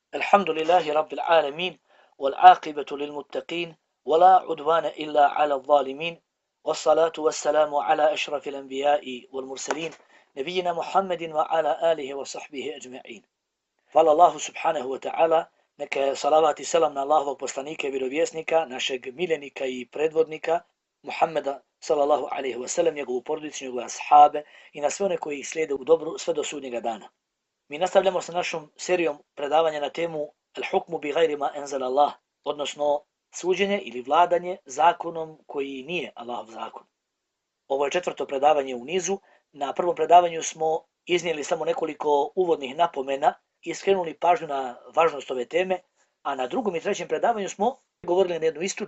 الحمد لله رب العالمين والعاقبة للمتقين ولا عدوان إلا على الظالمين والصلاة والسلام على أشرف الأنبياء والمرسلين نبينا محمد وعلى آله وصحبه أجمعين. Hvala Allahu subhanahu wa ta'ala, neka je salavat i selam na Allahovog poslanika i vjerovjesnika, našeg miljenika i predvodnika, Muhammeda sallallahu alaihi wa sallam, njegovu porodicu, njegove ashabe i na sve one koji ih slijede u dobru sve do sudnjega dana. Mi nastavljamo sa našom serijom predavanja na temu Al-hukmu bi gajri ma enzal Allah, odnosno suđenje ili vladanje zakonom koji nije Allahov zakon. Ovo je 4. predavanje u nizu. Na prvom predavanju smo iznijeli samo nekoliko uvodnih napomena i skrenuli pažnju na važnost ove teme, a na 2. i 3. predavanju smo govorili na jednu istu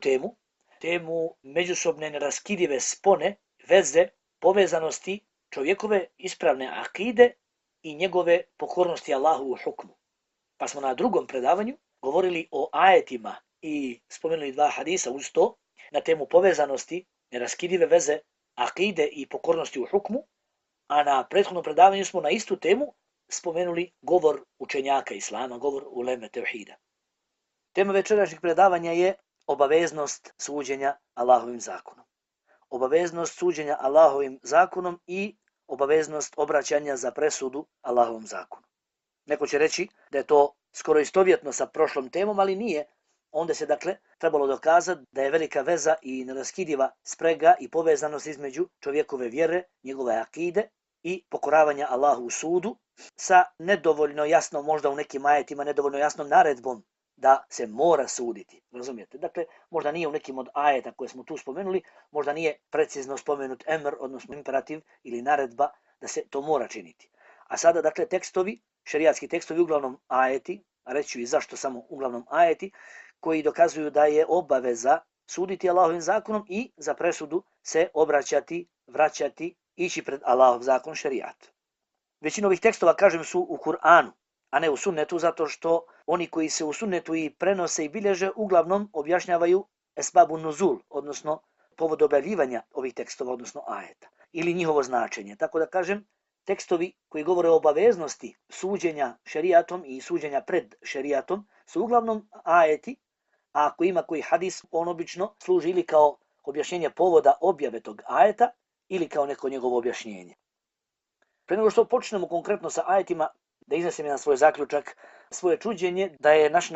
temu međusobne neraskidive spone, veze, povezanosti čovjekove ispravne akide i njegove pokornosti Allahu u hukmu. Pa smo na 2. predavanju govorili o ajetima i spomenuli 2 hadisa uz to na temu povezanosti, neraskidive veze, akide i pokornosti u hukmu, a na prethodnom predavanju smo na istu temu spomenuli govor učenjaka Islama, govor uleme tevhida. Tema večerašnjeg predavanja je obaveznost suđenja Allahovim zakonom. Obaveznost suđenja Allahovim zakonom i obaveznost obraćanja za presudu Allahovom zakonu. Neko će reći da je to skoro istovjetno sa prošlom temom, ali nije. Onda se dakle trebalo dokazati da je velika veza i neraskidiva sprega i povezanost između čovjekove vjere, njegove akide i pokoravanja Allahu u sudu sa nedovoljno jasno, možda u nekim ajetima nedovoljno jasnom naredbom da se mora suditi. Razumijete? Dakle, možda nije u nekim od ajeta koje smo tu spomenuli, možda nije precizno spomenut emr, odnosno imperativ ili naredba da se to mora činiti. A sada, dakle, tekstovi, šerijatski tekstovi, uglavnom ajeti, a reći ću i zašto samo uglavnom ajeti, koji dokazuju da je obaveza suditi Allahovim zakonom i za presudu se obraćati, vraćati, ići pred Allahov zakon šerijat. Većina ovih tekstova, kažem, su u Kur'anu, a ne u sunnetu, zato što oni koji se u sunnetu i prenose i bilježe uglavnom objašnjavaju esbabu nuzul, odnosno povod objavljivanja ovih tekstova, odnosno ajeta, ili njihovo značenje. Tako da kažem, tekstovi koji govore o obaveznosti suđenja šerijatom i suđenja pred šerijatom su uglavnom ajeti, a ako ima koji hadis, on obično služi ili kao objašnjenje povoda objave tog ajeta ili kao neko njegovo objašnjenje. Pre nego što počnemo konkretno sa ajetima, da iznesem jedan svoj zaključak, svoje čuđenje da je naš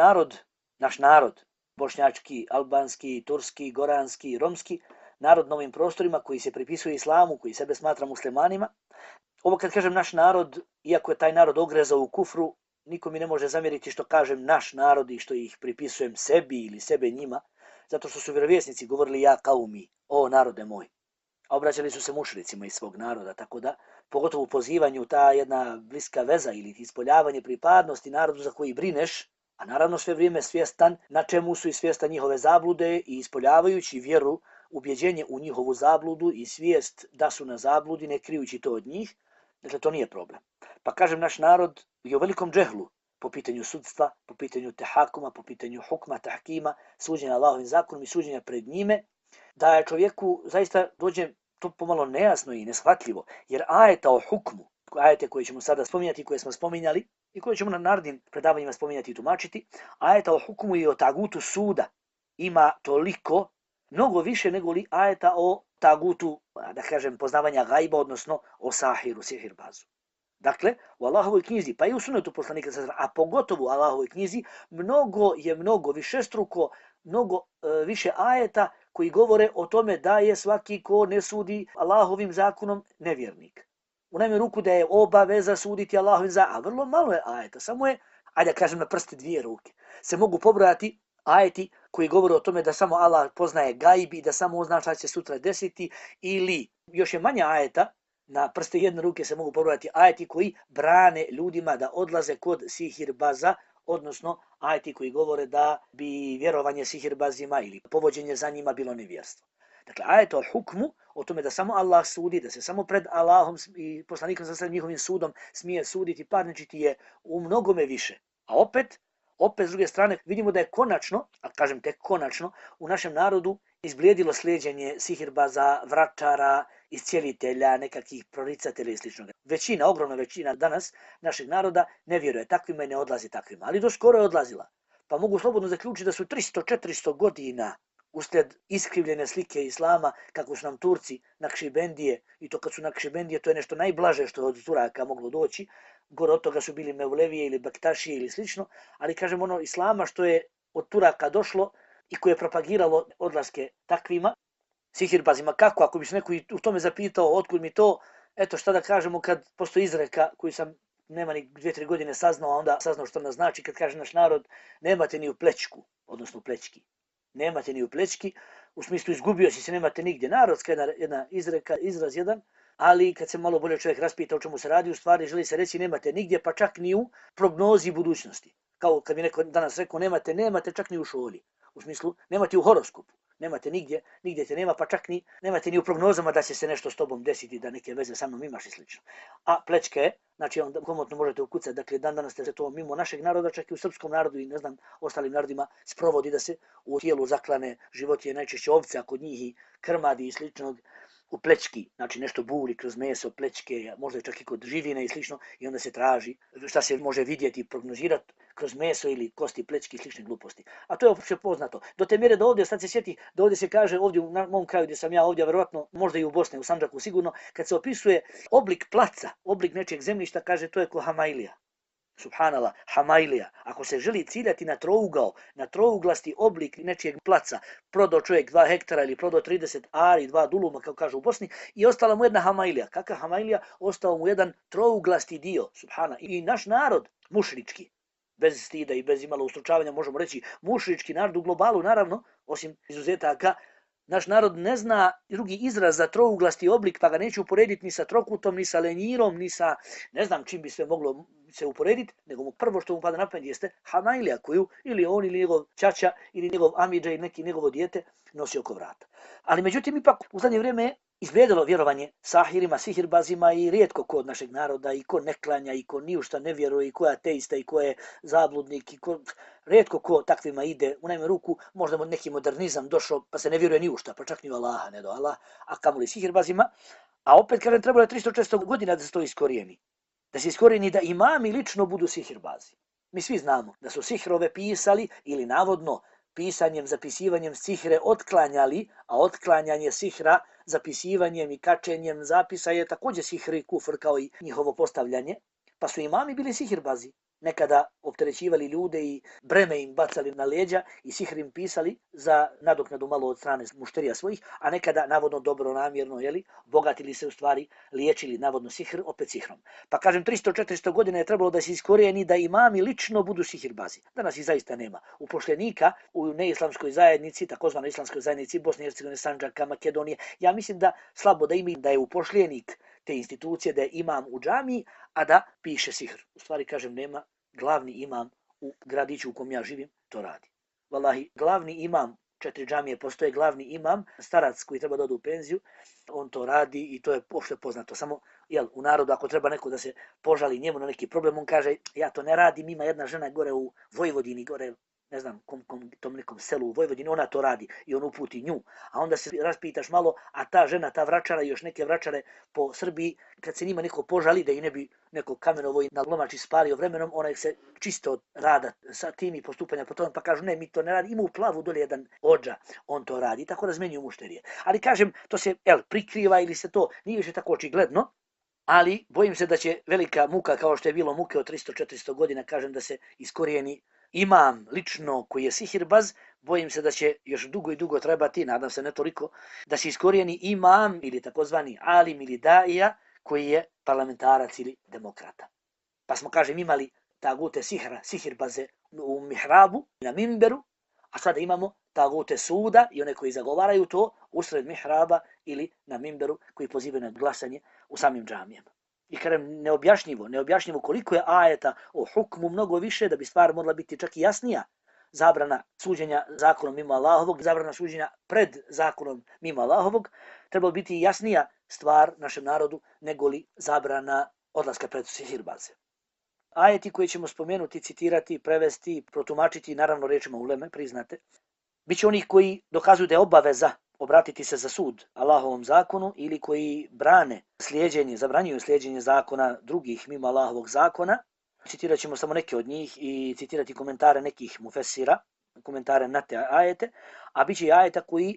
narod, bošnjački, albanski, turski, goranski, romski, narod na ovim prostorima koji se pripisuje islamu, koji sebe smatra muslimanima. Ovo kad kažem naš narod, iako je taj narod ogrezao u kufru, niko mi ne može zamjeriti što kažem naš narod i što ih pripisujem sebi ili sebe njima, zato što su vjerovjesnici govorili ja kaumi, o narode moj. A obraćali su se mušricima iz svog naroda, tako da, pogotovo u pozivanju, ta jedna bliska veza ili ispoljavanje pripadnosti narodu za koji brineš, a naravno sve vrijeme svjestan na čemu su i svjestan njihove zablude i ispoljavajući vjeru, ubjeđenje u njihovu zabludu i svijest da su na zabludi, ne krijući to od njih, dakle to nije problem. Pa kažem, naš narod je u velikom džehlu po pitanju sudstva, po pitanju tehakuma, po pitanju hukma, tahkima, suđenja Allahovim zakonom i suđenja pred njime, da je čovjeku zaista dođe to pomalo nejasno i neshvatljivo, jer ajeta o hukmu, ajete koje ćemo sada spominjati, koje smo spominjali i koje ćemo na narednim predavanjima spominjati i tumačiti, ajeta o hukmu i o tagutu suda ima toliko, mnogo više nego li ajeta o tagutu, da kažem, poznavanja gajba, odnosno o sahiru, sihirbazu. Dakle, u Allahovoj knjizi, pa i u sunnetu poslanika, a pogotovo u Allahovoj knjizi, mnogo višestruko, mnogo više ajeta koji govore o tome da je svaki ko ne sudi Allahovim zakonom nevjernik. U najmanju ruku da je obaveza suditi Allahovim zakonom, a vrlo malo je ajeta, samo je, ajde da kažem na prste 2 ruke, se mogu pobrojati ajeti koji govore o tome da samo Allah poznaje gajbi i da samo zna šta će sutra desiti, ili još je manje ajeta, na prste 1 ruke se mogu pobrojati ajeti koji brane ljudima da odlaze kod sihirbaza, odnosno ajeti koji govore da bi vjerovanje sihirbazima ili povođenje za njima bilo nevjerstvo. Dakle, ajet o hukmu, o tome da samo Allah sudi, da se samo pred Allahom i poslanikom sa njihovim sudom smije suditi, parničiti je u mnogome više. A opet s druge strane vidimo da je konačno, a kažem tek konačno, u našem narodu izblijedilo slijeđenje sihirbaza, vračara iscijelitelja, nekakvih proricatelja i sličnog. Većina, ogromna većina danas našeg naroda ne vjeruje takvima i ne odlazi takvima, ali do skoro je odlazila. Pa mogu slobodno zaključiti da su 300-400 godina uslijed iskrivljene slike islama, kako su nam Turci Nakšibendije, i to kad su Nakšibendije, to je nešto najblaže što je od Turaka moglo doći, gore od toga su bili Mevlevije ili Bektašije ili slično, ali kažem ono islama što je od Turaka došlo i koje je propagiralo odlaske takvima, sihirbazima. Kako? Ako bi se neko u tome zapitao otkud mi to, eto šta da kažemo kad postoji izreka koju sam nema ni 2-3 godine saznao, a onda saznao što nas znači kad kaže naš narod nemate ni u plećku, odnosno u plećki. Nemate ni u plećki, u smislu izgubio si se, nemate nigdje. Narodska jedna izreka, izraz jedan, ali kad se malo bolje čovjek raspita o čemu se radi, u stvari želi se reći nemate nigdje, pa čak ni u prognozi budućnosti. Kao kad mi neko danas rekao nemate čak ni u šoli. U smislu nemate u horoskopu. Nemate nigdje te nema, pa čak nemate ni u prognozama da će se nešto s tobom desiti, da neke veze sa mnom imaš i slično. A plečke je, znači onda komotno možete ukucati, dakle dan danas se to mimo našeg naroda, čak i u srpskom narodu i ne znam, ostalim narodima sprovodi da se u tijelu zaklane životinje, najčešće ovce, kod njih i krmadi i sličnog, u plečki, znači nešto buri kroz meso, plečke, možda čak i kod živine i slično, i onda se traži šta se može vidjeti i prognozirati kroz meso ili kosti, plečki i slične gluposti. A to je opće poznato. Do te mjere da ovdje, sad se sjeti, da ovdje se kaže, ovdje u mom kraju gdje sam ja, ovdje vjerojatno, možda i u Bosni, u Sandžaku sigurno, kad se opisuje oblik placa, oblik nečijeg zemljišta, kaže to je ko Hamailija. Subhanallah, Hamailija. Ako se želi ciljati na trougao, na trouglasti oblik nečijeg placa, prodao čovjek 2 hektara ili prodao 30 ari, 2 duluma, kao kažu u Bosni, i ostala mu jedna Hamailija. Kakva Hamailija? Ostao mu jedan trouglasti dio, subhana. I naš narod, mušrički, bez stida i bez imalo ustručavanja, možemo reći mušrički narod u globalu, naravno, osim izuzetaka, naš narod ne zna drugi izraz za trouglasti oblik, pa ga neće uporediti ni sa trokutom, ni sa lenjirom, ni sa ne znam čim bi sve moglo se uporediti, nego mu prvo što mu pada na pamet jeste Hamailija koju ili on ili njegov ćaća ili njegov amidža ili neki njegovo dijete nosi oko vrata. Ali međutim ipak u zadnje vrijeme je izblijedilo vjerovanje sahirima, sihirbazima i rijetko ko od našeg naroda i ko ne klanja i ko ni u šta ne vjeruje i ko je ateista i ko je zabludnik i ko rijetko ko takvima ide. U najmanju ruku možda neki modernizam došao pa se ne vjeruje ni u šta, pa čak ni u Allaha, ne do Allah, a kamoli sihirbazima. A opet kažem trebalo je 300-400 godina da se to iskorijeni. Da se iskorijeni da imami lično budu sihirbazi. Mi svi znamo da su sihrove pisali ili navodno pisanjem, zapisivanjem sihre otklanjali, a otklanjanje sihra zapisivanjem i kačenjem zapisa je također sihr i kufr kao i njihovo postavljanje. Pa su imami bili sihirbazi. Nekada opterećivali ljude i breme im bacali na leđa i sihr im pisali za nadoknadu malo od strane mušterija svojih, a nekada navodno dobronamjerno, bogatili se u stvari, liječili navodno sihr, opet sihrom. Pa kažem 300-400 godina je trebalo da se iskorijeni da imami lično budu sihirbazi. Danas ih zaista nema. Upošljenika u neislamskoj zajednici, takozvanoj islamskoj zajednici Bosne i Hercegovine, Sandžaka, Makedonije, ja mislim da slabo da ima da je upošljenik te institucije, da je imam u džamiji, a da piše sihr. U stvari kažem nema. Glavni imam u gradiću u kom ja živim to radi. Wallahi, glavni imam, 4 džamije postoje, glavni imam, starac koji treba da ode u penziju, on to radi i to je opšte poznato. Samo u narodu ako treba neko da se požali njemu na neki problem, on kaže ja to ne radim, ima jedna žena gore u Vojvodini, gore ne znam, tom nekom selu u Vojvodini, ona to radi i on uputi nju. A onda se raspitaš malo, a ta žena, ta vračara i još neke vračare po Srbiji, kad se njima neko požali da i ne bi neko kamenovo na lomači spalio vremenom, ona se čisto rada sa tim i postupanja po tome, pa kažu ne, mi to ne radi, ima u plavu dole jedan odža, on to radi, tako razmenjuju mušterije. Ali kažem, to se prikriva ili se to nije više tako očigledno, ali bojim se da će velika muka, kao što je bilo muke od 300-400 godina, kažem da se iskorijeni imam lično koji je sihirbaz, bojim se da će još dugo i dugo trebati, nadam se ne toliko, da se iskorijeni imam ili takozvani alim ili daija koji je parlamentarac ili demokrata. Pa smo, kažem, imali tagute sihirbaze u mihrabu, na mimberu, a sada imamo tagute suda i one koji zagovaraju to usred mihraba ili na mimberu koji pozivaju na glasanje u samim džamijama. I kažem, neobjašnjivo koliko je ajeta o hukmu mnogo više da bi stvar mogla biti čak i jasnija. Zabrana suđenja zakonom mimo Allahovog, zabrana suđenja pred zakonom mimo Allahovog, trebalo biti jasnija stvar našem narodu nego li zabrana odlaska pred sihirbaze. Ajeti koje ćemo spomenuti, citirati, prevesti, protumačiti, naravno rečima uleme, priznate, biće onih koji dokazuju da je obaveza obratiti se za sud Allahovom zakonu ili koji brane slijeđenje, zabranjuju slijeđenje zakona drugih mimo Allahovog zakona. Citirat ćemo samo neke od njih i citirati komentare nekih mufesira, komentare na te ajete, a bit će i ajeta koji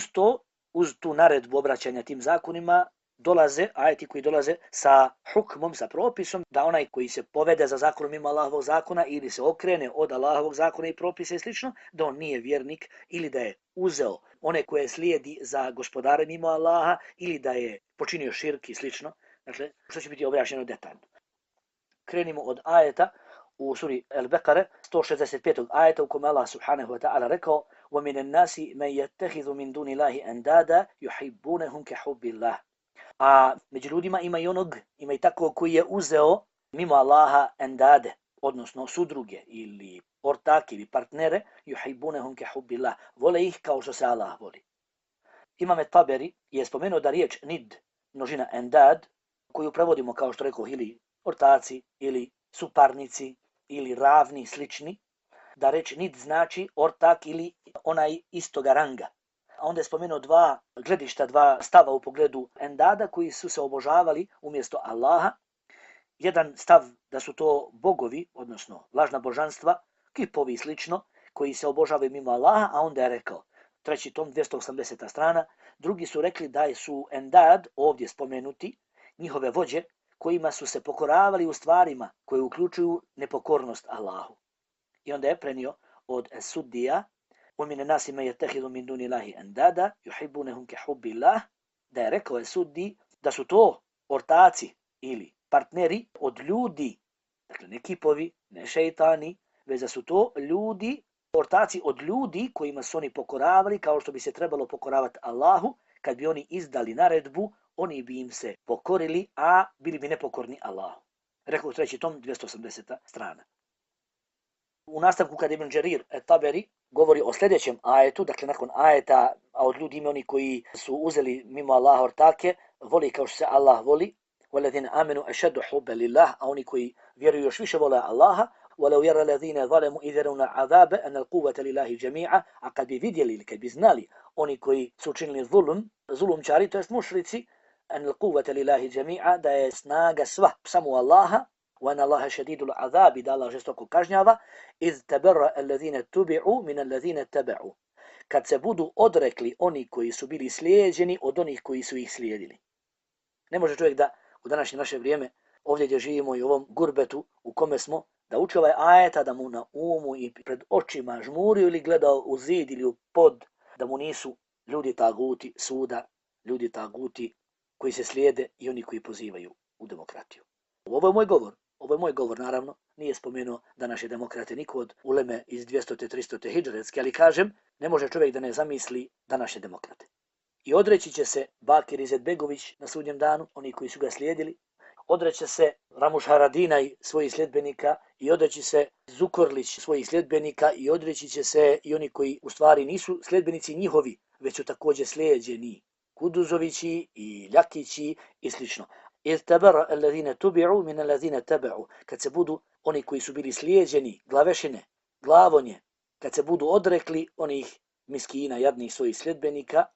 uz tu naredbu obraćanja tim zakonima, dolaze, ajeti koji dolaze sa hukmom, sa propisom, da onaj koji se povede za zakonom mimo Allahovog zakona ili se okrene od Allahovog zakona i propisa i slično, da on nije vjernik ili da je uzeo one koje slijedi za gospodare mimo Allaha ili da je počinio širk i slično. Dakle, što će biti objašnjeno detaljno. Krenimo od ajeta u suri Al-Baqara, 165. ajeta u kome Allah subhanahu wa ta'ala rekao وَمِنَ النَّاسِ مَنْ يَتَّخِذُ مِنْ دُونِ اللَّهِ أَنْدَادًا يُحِبُّونَهُمْ كَحُبِّ اللَّهِ. A među ljudima ima i tako koji je uzeo mimo Allaha endade, odnosno sudruge ili ortake ili partnere, yuhibbunahum kahubbillah, vole ih kao što se Allah voli. Imam Taberi je spomenuo da riječ nid, množina endad, koju prevodimo kao što rekao ili ortaci ili suparnici ili ravni, slični, da reč nid znači ortak ili onaj istoga ranga. A onda je spomenuo dva gledišta, dva stava u pogledu endada koji su se obožavali umjesto Allaha. Jedan stav da su to bogovi, odnosno lažna božanstva, kipovi i slično, koji se obožavaju mimo Allaha, a onda je rekao, treći tom, 280. strana, drugi su rekli da su endad, ovdje spomenuti, njihove vođe, kojima su se pokoravali u stvarima koje uključuju nepokornost Allahu. I onda je prenio od Suddija, وَمِنَ النَّاسِ مَنْ يَتَّخِذُ مِنْ دُونِ اللَّهِ أَنْدَادًا يُحِبُّونَهُمْ كَحُبِّ اللَّهِ, da je rekao Suddi da su to ortaci ili partneri od ljudi, dakle ne kipovi, ne šejtani, već da su to ljudi, ortaci od ljudi kojima su oni pokoravali kao što bi se trebalo pokoravati Allahu. Kad bi oni izdali naredbu, oni bi im se pokorili, a bili bi nepokorni Allahu. Rekao treći tom, 280. strana. U nastavku kad Ibn Đerir Taberi govori o sljedećem ajetu, dakle nakon ajeta, a od ljudi ima oni koji su uzeli mimo Allaha ortake, voli kao što se Allah voli, وَالَّذِينَ آمَنُوا أَشَدُّ حُبًّا لِلَّهِ, a oni koji vjeruju još više vole Allaha, وَلَوْ يَرَى الَّذِينَ ظَلَمُوا إِذْ يَرَوْنَ الْعَذَابَ أَنَّ الْقُوَّةَ لِلَّهِ جَمِيعًا, a kad bi vidjeli ili kad bi znali oni koji su učinili zulumčari, to jest mušrici, أَنَّ الْقُوَّةَ لِلَّهِ جَمِيعًا, da je snaga sva samo Allaha, وَأَنَّ اللَّهَ شَدِيدُ الْعَذَابِ, da Allah žestoko kažnjava, إِذْ تَبَرَّأَ الَّذِينَ اتُّبِعُوا مِنَ الَّذِينَ اتَّبَعُوا, kad se budu odrekli oni koji su bili slijeđeni od onih koji su ih slijedili. Ne može čovjek da u današnje naše vrijeme, ovdje gdje živimo i u ovom gurbetu u kome smo, da uči ovaj ajeta, da mu na umu i pred očima žmurio ili gledao u zid ili u pod, da mu nisu ljudi taguti suda, ljudi taguti koji se slijede i oni koji pozivaju u demokratiju. Ovo je moj govor, naravno, nije spomenuo današnje demokrate niko od uleme iz 200. 300. hidžretske, ali kažem, ne može čovjek da ne zamisli današnje demokrate. I odreći će se Bakir Izetbegović na sudnjem danu, oni koji su ga slijedili, odreće se Ramuš Haradinaj svojih sljedbenika i odreći se Zukorlić svojih sljedbenika i odreći će se i oni koji u stvari nisu sljedbenici njihovi, već su također slijeđeni, Kuduzovići i Ljakići i slično. إِذْ تَبَرَّأَ الَّذِينَ تُبِعُوا مِنَ الَّذِينَ تَبَعُوا, kad se budu oni koji su bili slijeđeni, glavešine, glavonje, kad se budu odrekli onih miskina, jadnih svojih sljedbenika,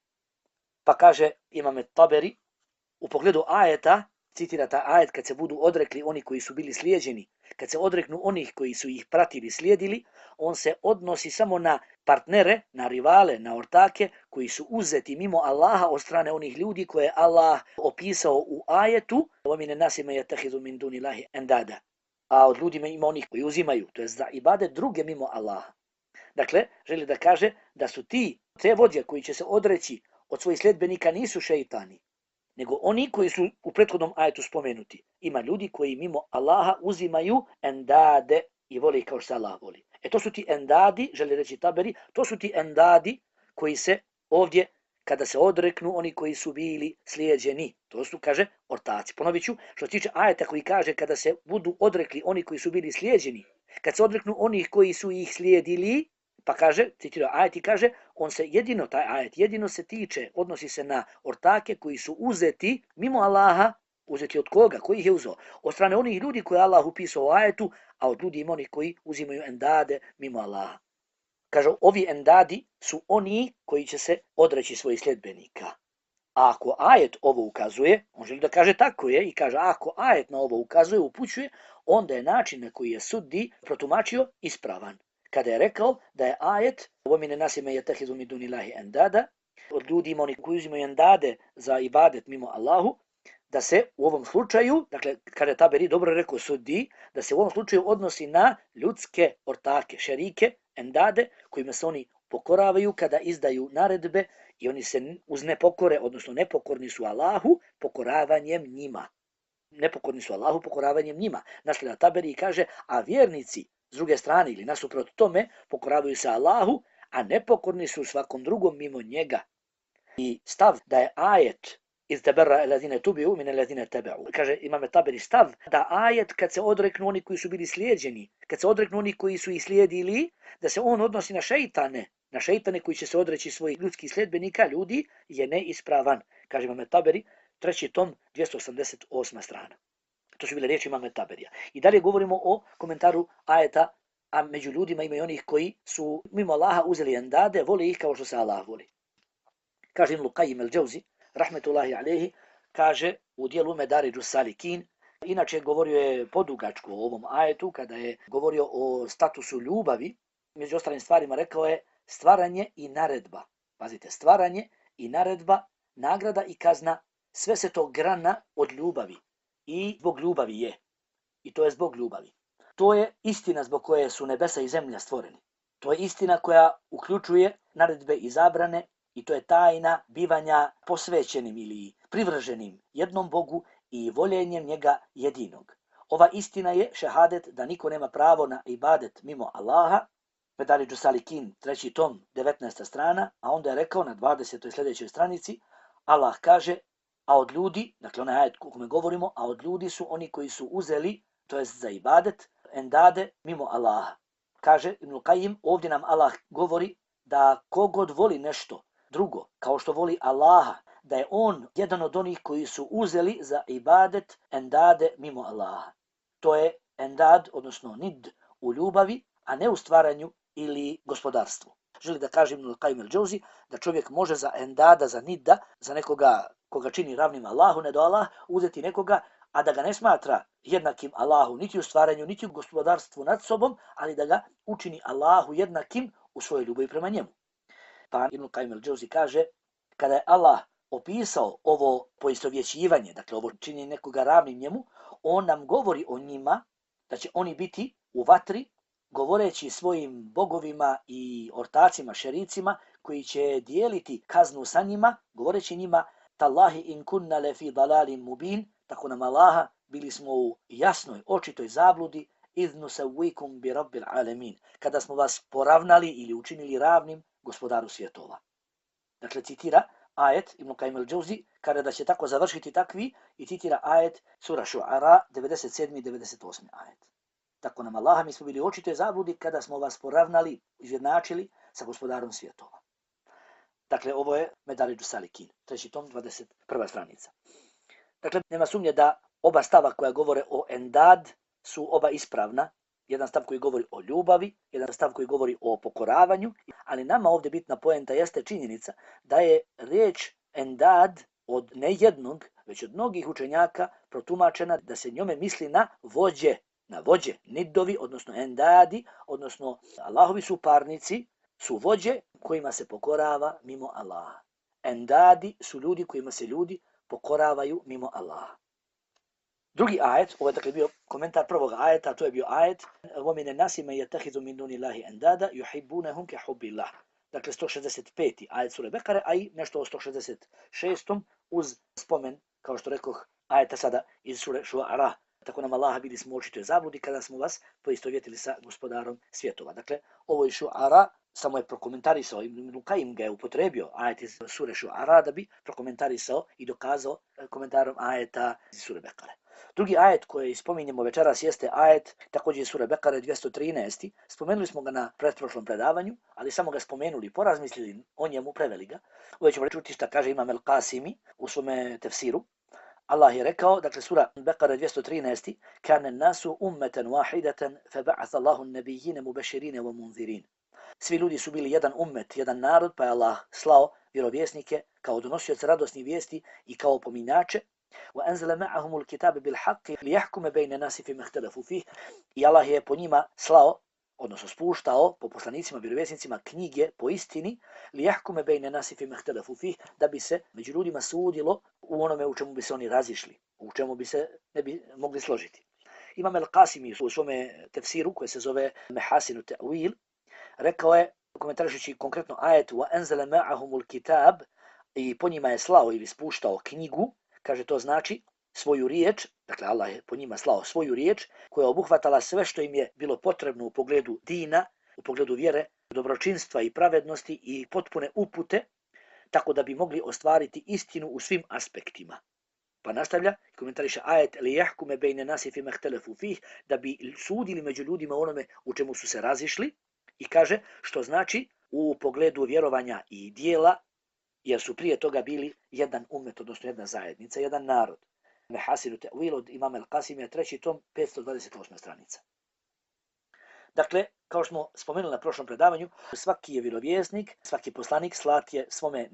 pa kaže Imam Taberi, u pogledu ajeta, citira ta ajet, kad se budu odrekli oni koji su bili slijeđeni, kad se odreknu onih koji su ih pratili, slijedili, on se odnosi samo na partnere, na rivale, na ortake koji su uzeti mimo Allaha od strane onih ljudi koje je Allah opisao u ajetu وَمِنَ النَّاسِ مَنْ يَتَّخِذُ مِنْ دُونِ اللَّهِ أَنْدَادًا, a od ljudi ima onih koji uzimaju, to je za ibadet druge mimo Allaha. Dakle, želi da kaže da su te vođe koji će se odreći od svojih sljedbenika nisu šeitani, nego oni koji su u prethodnom ajetu spomenuti. Ima ljudi koji mimo Allaha uzimaju endade i voli kao što Allah voli. To su ti endadi, želi reći Taberi, to su ti endadi koji se ovdje, kada se odreknu oni koji su bili slijeđeni, to su, kaže, ortaci. Ponovit ću, što se tiče ajeta koji kaže kada se budu odrekli oni koji su bili slijeđeni, kad se odreknu onih koji su ih slijedili, pa kaže, citira ajet i kaže, taj ajet jedino se tiče, odnosi se na ortake koji su uzeti mimo Allaha. Uzeti od koga? Koji ih je uzeo? Od strane onih ljudi koje Allah upisao u ajetu, a od ljudi ima onih koji uzimaju endade mimo Allaha. Kaže, ovi endadi su oni koji će se odreći svojih sljedbenika. A ako ajet ovo ukazuje, on želi da kaže tako je i kaže ako ajet na ovo ukazuje, upućuje, onda je način na koji je suddi protumačio ispravan. Kada je rekao da je ajet وَمِنَ النَّاسِ مَن يَتَّخِذُ مِن دُونِ اللَّهِ أَندَادًا, od ljudi ima oni koji uzimaju endade za ibadet mimo Allahu, da se u ovom slučaju, dakle kada je Taberi dobro rekao suddi, da se u ovom slučaju odnosi na ljudske ortake, šerike, endade, kojima se oni pokoravaju kada izdaju naredbe i oni se uz nepokore, odnosno nepokorni su Allahu pokoravanjem njima. Nepokorni su Allahu pokoravanjem njima. Nasleda Taberi kaže, a vjernici s druge strane ili nasuprot tome pokoravaju se Allahu, a nepokorni su svakom drugom mimo njega. I stav da je ajet iz teberra alladhina tubi'u min alladhina tabi'u. Kaže Imam Taberi stav da ajet kad se odreknu oni koji su bili slijeđeni, kad se odreknu oni koji su ih slijedili, da se on odnosi na šejtane koji će se odreći svojih ljudskih sljedbenika, ljudi, je neispravan. Kaže Imam Taberi, 3. tom, 288. strana. To su bile riječi Imam Taberija. I dalje govorimo o komentaru ajeta, a među ljudima ima i onih koji su mimo Allaha uzeli endade, vole ih kao što se Allah voli. Kaže Ibn Qayyim al-Jawzi, rahmetullahi alejhi, kaže u dijelu Medaridžus Salikin, inače govorio je podugačko o ovom ajetu, kada je govorio o statusu ljubavi, među ostalim stvarima rekao je stvaranje i naredba. Pazite, stvaranje i naredba, nagrada i kazna, sve se to grana od ljubavi. I zbog ljubavi je. I to je zbog ljubavi. To je istina zbog koje su nebesa i zemlja stvoreni. To je istina koja uključuje naredbe i zabrane i to je tajna bivanja posvećenim ili privrženim jednom Bogu i voljenjem njega jedinog. Ova istina je šehadet da niko nema pravo na ibadet mimo Allaha, Medaridžu Salikin, 3. tom, 19. strana, a onda je rekao na 20. sljedećoj stranici, Allah kaže, a od ljudi, dakle onaj ajet o kome govorimo, a od ljudi su oni koji su uzeli, to jest za ibadet, endade mimo Allaha. Kaže Ibn Qayyim, ovdje nam Allah govori da kogod voli nešto drugo, kao što voli Allaha, da je on jedan od onih koji su uzeli za ibadet endade mimo Allaha. To je endad, odnosno nid u ljubavi, a ne u stvaranju ili gospodarstvu. Želi da kaže Ibn Qayyim al-Jawzi da čovjek može za endada, za nidda, za nekoga koga čini ravnim Allahu, ne do Allah, uzeti nekoga, a da ga ne smatra jednakim Allahu, niti u stvaranju, niti u gospodarstvu nad sobom, ali da ga učini Allahu jednakim u svojoj ljubavi prema njemu. Pa Ibn Qayyim al-Jawzi kaže, kada je Allah opisao ovo poistovjećivanje, dakle ovo činjenje nekoga ravnim njemu, on nam govori o njima, da će oni biti u vatri, govoreći svojim bogovima i ortacima, šericima, koji će dijeliti kaznu sa njima, govoreći njima, Tallahi in kunna le fi dalalin mubin, tako nam Allaha, bili smo u jasnoj, očitoj zabludi, idh nusawwikum bi rabbil alamin, kada smo vas poravnali ili učinili ravnim gospodaru svjetova. Dakle, citira ajet Ibn Qayyim al-Jawzi, kada da će tako završiti takvi, i citira ajet sura Šu'ara, 97. i 98. ajet. Tako nam Allaha, mi smo bili u očitoj zabludi kada smo vas poravnali, izjednačili sa gospodarom svjetova. Dakle, ovo je Medaridžus Salikin, 3. tom, 21. stranica. Dakle, nema sumnje da oba stava koja govore o endad su oba ispravna. Jedan stav koji govori o ljubavi, jedan stav koji govori o pokoravanju, ali nama ovdje bitna poenta jeste činjenica da je riječ endad od ne jednog, već od mnogih učenjaka protumačena da se njome misli na vođe, nidovi, odnosno endadi, odnosno Allahovi suparnici, su vođe kojima se pokorava mimo Allaha. Endadi su ljudi kojima se ljudi pokoravaju mimo Allaha. Drugi ajet, ovo je dakle bio komentar prvog ajeta, to je bio ajet وَمِنَ النَّاسِ مَن يَتَّخِذُ مِن دُونِ اللَّهِ أَندَادًا يُحِبُّونَهُمْ كَحُبِّ اللَّهِ. Dakle, 165. ajet sure Bekare, a i nešto o 166. uz spomen, kao što rekoh, ajeta sada iz sure Šu'ara. Tako nam Allaha bili smo u očitoj zabludi kada smo vas poistovjetili sa gospodarom svjetova. Dakle, ovo je Šu'ara, samo je prokomentarisao, Ibn Qayyim ga je upotrebio ajet iz sure Šu'ara da bi prokomentarisao i dokazao komentarom ajeta iz sure Bekare. Drugi ajet koji spominjemo večeras jeste ajet također iz sure Bekare 213. Spomenuli smo ga na pretprošlom predavanju, ali samo ga spomenuli, porazmislili o njemu, preveli ga. Uvijek ćemo čuti šta kaže Imam al-Qasimi u svome tefsiru. Allah je rekao, dakle sura Bekara 213. Kana nasu ummeten wahidatan faba'atha Allahu an-nabiyyin mubashirin wa munzirin. Svi ljudi su bili jedan ummet, jedan narod, pa je Allah slao vjerovjesnike kao donosioce radosnih vijesti i kao opominjače. وأنزل معهم الكتاب بالحق ليحكم بين الناس فيما اختلفوا فيه. I Allah je po njima slao, odnosno spuštao po poslanicima, vjerovjesnicima knjige po istini, ليحكم بين الناس فيما اختلفوا فيه, da bi se među ljudima sudilo u onome u čemu bi se oni razišli, u čemu bi se ne bi mogli složiti. Imam al-Qasimi u svome tefsiru koji se zove Mehasinu Ta'wil rekao je, komentarišući konkretno ajet وَأَنزَلَ مَعَهُمُ الْكِتَابِ i po njima je slao ili spuštao knjigu, kaže to znači svoju riječ, dakle Allah je po njima slao svoju riječ koja je obuhvatala sve što im je bilo potrebno u pogledu dina, u pogledu vjere, dobročinstva i pravednosti i potpune upute, tako da bi mogli ostvariti istinu u svim aspektima. Pa nastavlja, komentariše ajet لِيَحْكُمَ بَيْنَ النَّاسِ فِيمَا اخْتَلَفُوا فِيهِ, da bi sudili među ljudima onome u čemu su se razišli, i kaže što znači u pogledu vjerovanja i dijela, jer su prije toga bili jedan ummet, odnosno jedna zajednica, jedan narod. Mehasinu Ta'wil od imama al-Qasimija, 3. tom, 528. stranica. Dakle, kao što smo spomenuli na prošlom predavanju, svaki je vjerovjesnik, svaki poslanik slat je svome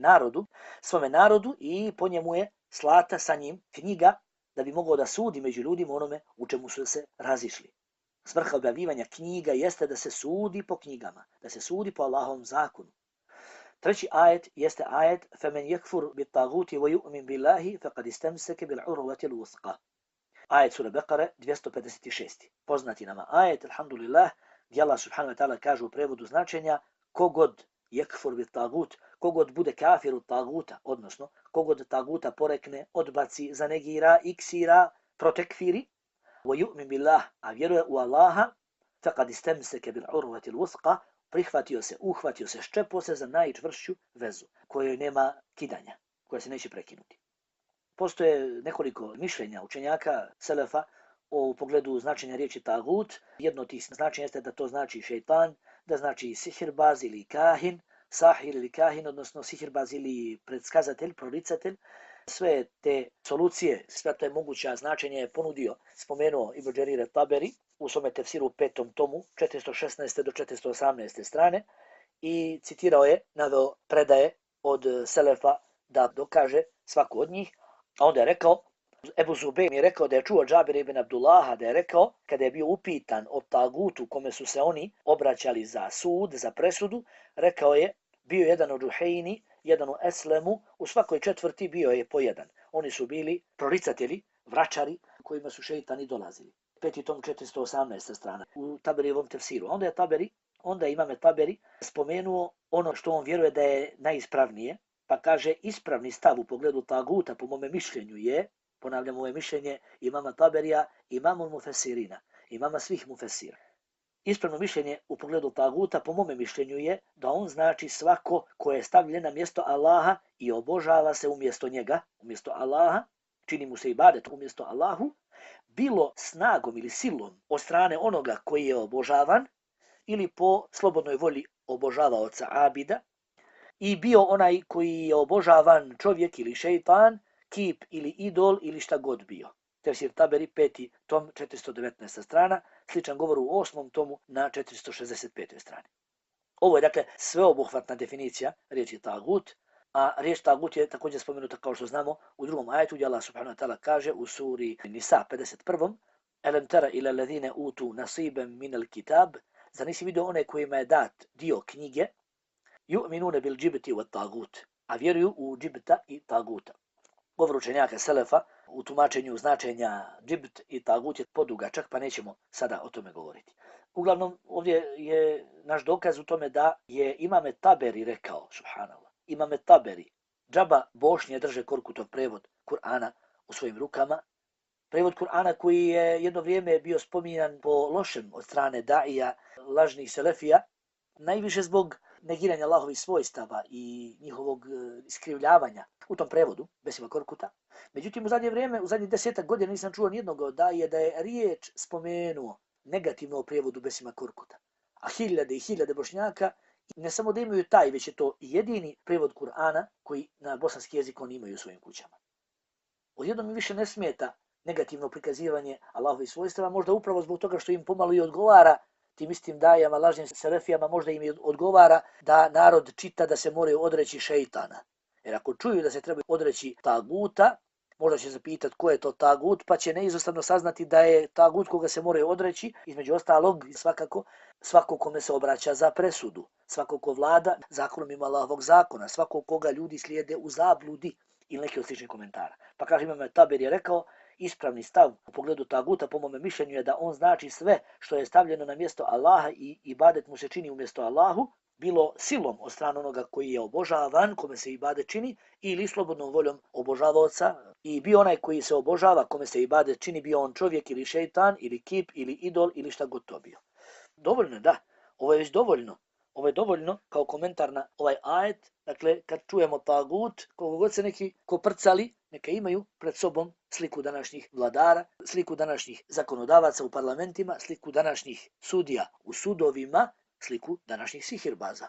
narodu i po njemu je slata sa njim knjiga da bi mogao da sudi među ljudima onome u čemu su se razišli. Svrha objavljivanja knjiga jeste da se sudi po knjigama, da se sudi po Allahovom zakonu. Treći ajet jeste ajet فَمَنْ يَكْفُرْ بِالطَّاغُوتِ وَيُؤْمِنْ بِاللَّهِ فَقَدْ اسْتَمْسَكَ بِالْعُرْوَةِ الْوُثْقَى. Ajet sura Bekare 256. Poznati nama ajet, alhamdulillah, gdje Allah subhanahu wa ta'ala kaže u prevodu značenja kogod yakfur bit tagut, kogod bude kafir od taguta, odnosno kogod taguta porekne, odbaci, zanegira, iksira, protekfiri, wa yu'min billah, a vjeruje u Allaha, faqad istamsaka bil urwati al wuthqa, uhvatio se, ščepo se za najčvršću vezu, kojoj nema kidanja, koja se neće prekinuti. Postoje nekoliko mišljenja učenjaka selefa u pogledu značenja riječi tagut. Jedno od tih značenja jeste da to znači šejtan, da znači sihirbaz ili kahin, sahir ili kahin, odnosno sihirbaz ili predskazatelj, proricatelj. Sve te solucije, sve to je moguća značenje je spomenuo Ibn Đerir Taberi u svome tefsiru u 5. tomu, 416. do 418. strane i citirao je, naveo predaje od selefa da dokaže svaku od njih. A onda je rekao, Ebu Zubeir je rekao da je čuo Džabir ibn Abdullaha da je rekao, kada je bio upitan o tagutu kome su se oni obraćali za sud, za presudu, rekao je, bio jedan od Džuhejni, jedan u Eslemu, u svakoj četvrti bio je po jedan. Oni su bili proricatelji, vračari, kojima su šeitani dolazili. 5. tom 418. strana u Taberijevom tefsiru. Onda imame Taberi spomenuo ono što on vjeruje da je najispravnije, pa kaže ispravni stav u pogledu taguta po mome mišljenju je, ponavljam moje mišljenje imama Taberija, imama mufesirina, imama svih mufesira. Ispravno mišljenje u pogledu taguta po mome mišljenju je da on znači svako koje je stavljen na mjesto Allaha i obožava se umjesto njega, umjesto Allaha, čini mu se ibadet umjesto Allahu, bilo snagom ili silom od strane onoga koji je obožavan ili po slobodnoj volji obožavaoca abida, i bio onaj koji je obožavan čovjek ili šejtan, kip ili idol ili šta god bio. Tefsir Taberi 5. tom 419. strana, sličan govor u 8. tomu na 465. strani. Ovo je dakle sveobuhvatna definicija riječi tagut, a riječ tagut je također spomenuta kao što znamo u drugom ajetu gdje Allah subhanahu wa ta'ala kaže u suri Nisa 51. Alam tara ila alladhina utu nasiban min al-kitab, zar nisi vidio one kojima je dat dio knjige, yu'minuna bil džibti wa tagut, a vjeruju u džibta i taguta. Govor učenjaka selefa u tumačenju značenja džibt i tagut je podugačak, pa nećemo sada o tome govoriti. Uglavnom, ovdje je naš dokaz u tome da je imame Taberi rekao, subhanallah, imame Taberi, džaba Bošnje drže Korkutov prevod Kur'ana u svojim rukama, prevod Kur'ana koji je jedno vrijeme bio spominjan po lošem od strane daija, lažnih selefija, najviše zbog negiranja Allahovih svojstava i njihovog iskrivljavanja u tom prevodu, Besima Korkuta. Međutim, u zadnje vrijeme, u zadnjih 10 godina nisam čuo nijednog daje da je riječ spomenuo negativno o prevodu Besima Korkuta. A hiljade i hiljade Bošnjaka ne samo da imaju taj, već je to jedini prevod Kur'ana koji na bosanski jezik oni imaju u svojim kućama. Odjednom mi više ne smeta negativno prikazivanje Allahovih svojstava, možda upravo zbog toga što im pomalo i odgovara tim istim dajama, lažnim selefijama, možda im odgovara da narod čita da se moraju odreći šeitana. Jer ako čuju da se treba odreći taguta, možda će se pitati ko je to tagut, pa će neizostavno saznati da je tagut koga se moraju odreći, između ostalog svakako svako kome se obraća za presudu, svako ko vlada zakonom ima Allahovog zakona, svako koga ljudi slijede u zabludi ili neki od sličnih komentara. Pa kaže Imam Taber je rekao, ispravni stav u pogledu taguta po mome mišljenju je da on znači sve što je stavljeno na mjesto Allaha i ibadet mu se čini umjesto Allahu, bilo silom od strane onoga koji je obožavan, kome se ibadet čini, ili slobodnom voljom obožavaoca, i bio onaj koji se obožava, kome se ibadet čini, bio on čovjek ili šejtan, ili kip, ili idol, ili šta god to bio. Dovoljno, da. Ovo je već dovoljno. Ovo je dovoljno kao komentar na ovaj ajet. Dakle, kad čujemo tagut, koliko god se neki koprcali, neka imaju pred sobom sliku današnjih vladara, sliku današnjih zakonodavaca u parlamentima, sliku današnjih sudija u sudovima, sliku današnjih sihirbaza.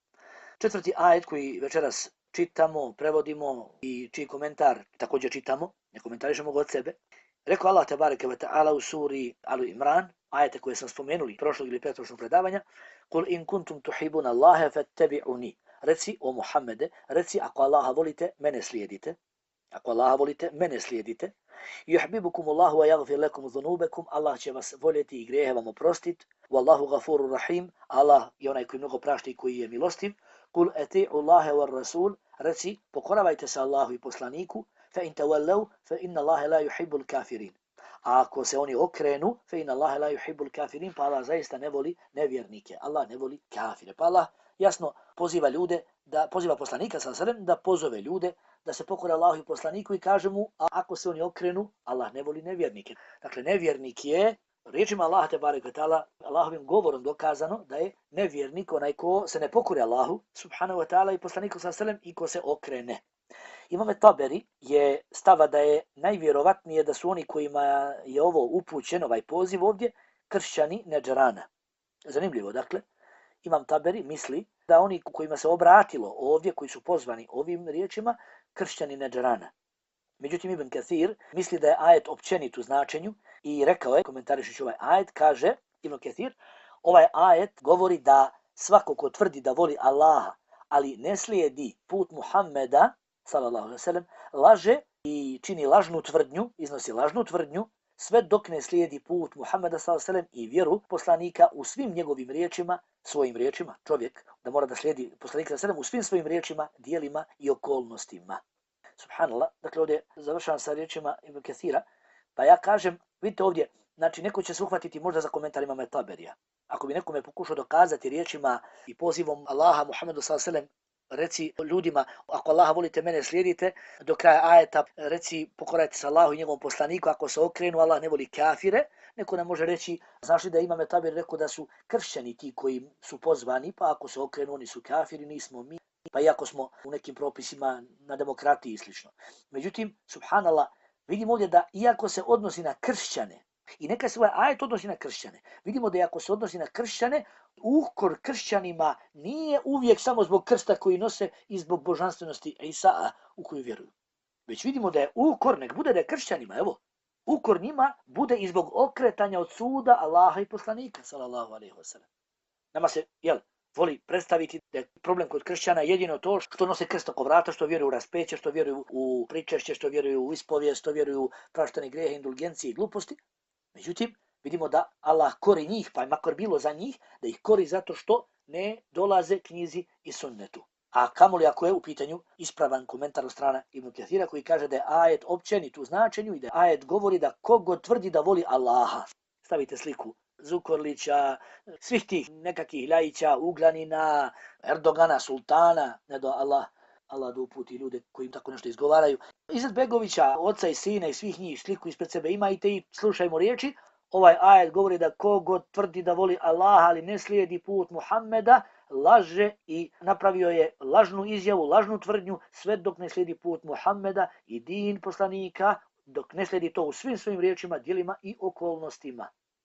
Četvrti ajet koji večeras čitamo, prevodimo i čiji komentar također čitamo, ne komentarišemo ga od sebe. Rekao Allah tebareke ve ta'ala u suri Al Imran, ajete koje sam spomenuli prošlog ili pretprošlog predavanja, Kul in kuntum tuhibuna Allahe fattabi'uni. Reci, o Muhammede, reci, ako Allaha volite, mene slijedite. Ako Allaha volite, mene slijedite. Yuhibbukum Allahu wa yaghfir lakum dhunubakum. Allah će vas voljeti i grijehe vam oprostiti. Wallahu ghafurur rahim. Allah je onaj koji mnogo prašta i koji je milostiv. Kul ati'u Allahe war rasul. Reci, pokoravajte se Allahu i poslaniku. Fa in tawallaw fa inna Allaha la yuhibbul kafirin. A ako se oni okrenu, fa inna Allaha la yuhibbul kafirin, pa Allah zaista ne voli nevjernike. Allah ne voli kafire. Pa Allah jasno poziva ljude, da poziva poslanika sallallahu alejhi ve sellem da pozove ljude da se pokore Allahu i poslaniku i kaže mu, a ako se oni okrenu, Allah ne voli nevjernike. Dakle, nevjernik je, riječima Allaha tebareke ve taala, Allahovim govorom dokazano da je nevjernik onaj ko se ne pokori Allahu subhanahu wa ta'ala i poslaniku sallallahu alejhi ve sellem i ko se okrene. Imam Taberi je stava da je najvjerovatnije da su oni kojima je ovo upućen, ovaj poziv ovdje, kršćani Nedžarana. Zanimljivo, dakle, Imam Taberi misli da oni kojima se obratilo ovdje, koji su pozvani ovim riječima, kršćani Nedžarana. Međutim, Ibn Kathir misli da je ajet općenit u značenju i rekao je, komentarišući ovaj ajet, kaže Ibn Kathir, ovaj ajet govori da svako ko tvrdi da voli Allaha, ali ne slijedi put Muhammeda, sallallahu alejhi ve sellem, laže i čini lažnu tvrdnju, iznosi lažnu tvrdnju, sve dok ne slijedi put Muhammeda sallallahu alejhi ve sellem i vjeru poslanika u svim njegovim riječima, svojim riječima, čovjek da mora da slijedi poslanika sallallahu alejhi ve sellem u svim svojim riječima, djelima i okolnostima. Subhanallah, dakle ovdje završavam sa riječima Ibn Kathira, pa ja kažem, vidite ovdje, znači neko će se uhvatiti možda za komentar Imama Taberija. Ako bi nekome pokušao dokazati riječima i pozivom Allaha Muhammedu sallallahu alejhi ve sellem, reci ljudima, ako Allaha volite, mene slijedite, do kraja ajeta reci, pokorajte se Allahu i njegovom poslaniku, ako se okrenu, Allah ne voli kafire. Neko nam može reći, znaš li da Imam Taberi rekao da su kršćani ti koji su pozvani, pa ako se okrenu, oni su kafiri, nismo mi, pa iako smo u nekim propisima na demokratiji i slično. Međutim, subhanallah, vidimo ovdje da iako se odnosi na kršćane, i neka se ovaj ajet odnosi na kršćane, vidimo da iako se odnosi na kršćane, ukor kršćanima nije uvijek samo zbog krsta koji nose i zbog božanstvenosti Isa u koju vjeruju. Već vidimo da je ukor, nek bude da je kršćanima, evo, ukor njima bude i zbog okretanja od suda Allaha i poslanika, sallallahu alejhi ve sellem. Nama se, voli predstaviti da je problem kod kršćana jedino to što nose krst oko vrata, što vjeruju u raspeće, što vjeruju u pričešće, što vjeruju u ispovijest, što vjeruju u praštene grijehe, indulgencije i gluposti. Međutim, vidimo da Allah kori njih, pa je makar bilo za njih, da ih kori zato što ne dolaze knjizi i sunnetu. A kamoli ako je u pitanju ispravan komentar od strana Ibn Kathira koji kaže da je ajet općenit u značenju i da ajet govori da kogo tvrdi da voli Allaha. Stavite sliku Zukorlića, svih tih nekakvih Ljajića, Uglanina, Erdogana, Sultana, ne do Allah da uputi ljude koji im tako nešto izgovaraju. Izetbegovića, oca i sina i svih njih sliku ispred sebe imajte i slušajmo riječi. Ovaj ajet govori da kogo tvrdi da voli Allaha, ali ne slijedi put Muhammeda, laže i napravio je lažnu izjavu, lažnu tvrdnju, sve dok ne slijedi put Muhammeda i din poslanika, dok ne slijedi to u svim svojim riječima, djelima i okolnostima.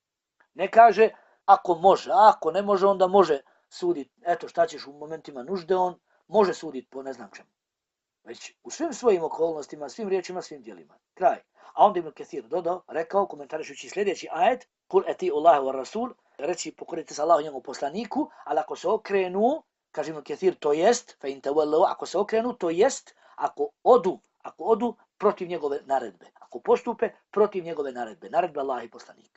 Ne kaže, ako može, ako ne može, onda može suditi. Eto, šta ćeš u momentima nužde, on može suditi po ne znam čemu. Već u svim svojim okolnostima, svim riječima, svim djelima. Kraj. A onda Ibn Kathir dodao, rekao, komentarišući sljedeći ajet, Kul eti Allahu wa Rasul, reći pokorite se Allahu i njegovom poslaniku, ali ako se okrenu, kaže Ibn Kathir, to jest, fe in tawallu, ako se okrenu, to jest, ako odu protiv njegove naredbe, ako postupe protiv njegove naredbe Allaha i poslanika.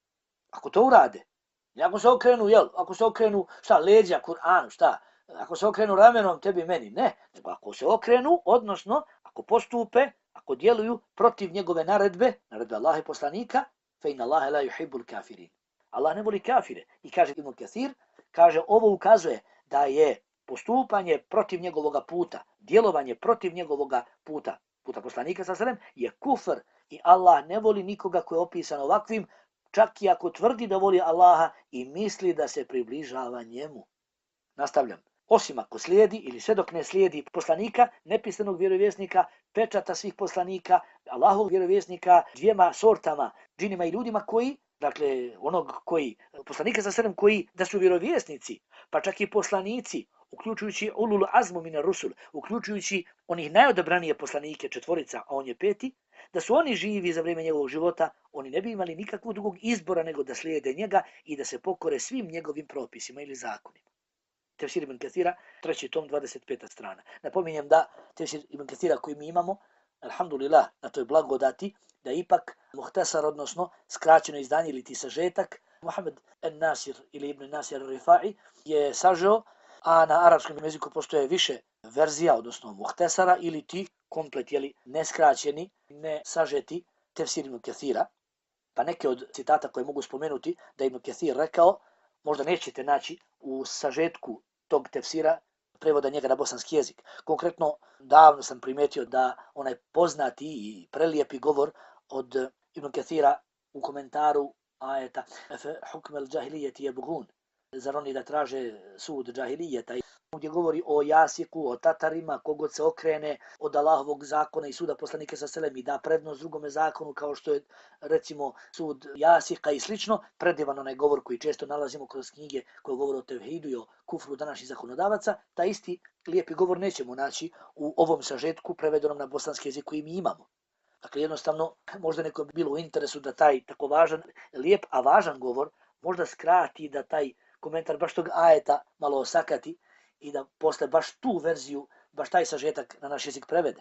Ako to urade, i ako se okrenu, ako se okrenu, leđa Kur'anu, ako se okrenu ramenom tebi meni, ne, nego ako se okrenu, odnosno, ako postupe, ako djeluju protiv njegove naredbe Allaha i poslanika, fe inna Allaha la yuhibbul kafirin. Allah ne voli kafire. I kaže Ibn Kathir, ovo ukazuje da je postupanje protiv njegovoga puta, djelovanje protiv njegovoga puta poslanika sallallahu alejhi ve sellem je kufr i Allah ne voli nikoga koji je opisan ovakvim, čak i ako tvrdi da voli Allaha i misli da se približava njemu. Nastavljam. Osim ako slijedi ili sve dok ne slijedi poslanika, nepisanog vjerovjesnika, pečata svih poslanika, Allahovog vjerovjesnika, dvijema sortama, džinima i ljudima koji, dakle onog koji, poslanika sa sredem koji da su vjerovjesnici, pa čak i poslanici, uključujući ulul azmu mina rusul, uključujući onih najodabranije poslanike, 4, a on je 5, da su oni živi za vrijeme njegovog života, oni ne bi imali nikakvog drugog izbora nego da slijede njega i da se pokore svim njegovim propisima ili zakonima. Tefsir Ibn Kathira, 3. tom, 25. strana. Napominjem da Tefsir Ibn Kathira koji mi imamo, alhamdulillah, na toj blagodati, da ipak muhtasar, odnosno skraćeno izdanje ili ti sažetak, Muhammed al-Nasir ili Ibn Nasir al-Rifa'i je sažeo, a na arapskom jeziku postoje više verzija, odnosno muhtasara ili ti komplet, neskraćeni, ne sažeti Tefsir Ibn Kathira. Pa neke od citata koje mogu spomenuti da Ibn Kathir rekao, možda nećete naći u sažetku tog tefsira prevoda njega na bosanski jezik. Konkretno, davno sam primijetio da onaj poznati i prelijepi govor od Ibn Kathira u komentaru ajeta hukm al-džahilijeti jebgun, zar oni da traže sud džahilijeta, gdje govori o Jasiku, o Tatarima, kogod se okrene od Allahovog zakona i suda poslanika sa selem i da prednost drugome zakonu kao što je recimo sud Jasika i slično, predivan onaj govor koji često nalazimo kroz knjige koje govore o tevhidu i o kufru današnjih zakonodavaca, taj isti lijepi govor nećemo naći u ovom sažetku prevedenom na bosanski jezik koji mi imamo. Dakle, jednostavno, možda neko bi bilo u interesu da taj tako važan, lijep, a važan govor možda skrati, da taj komentar baš tog ajeta malo osakati i da posle baš tu verziju, baš taj sažetak na naš jezik prevede.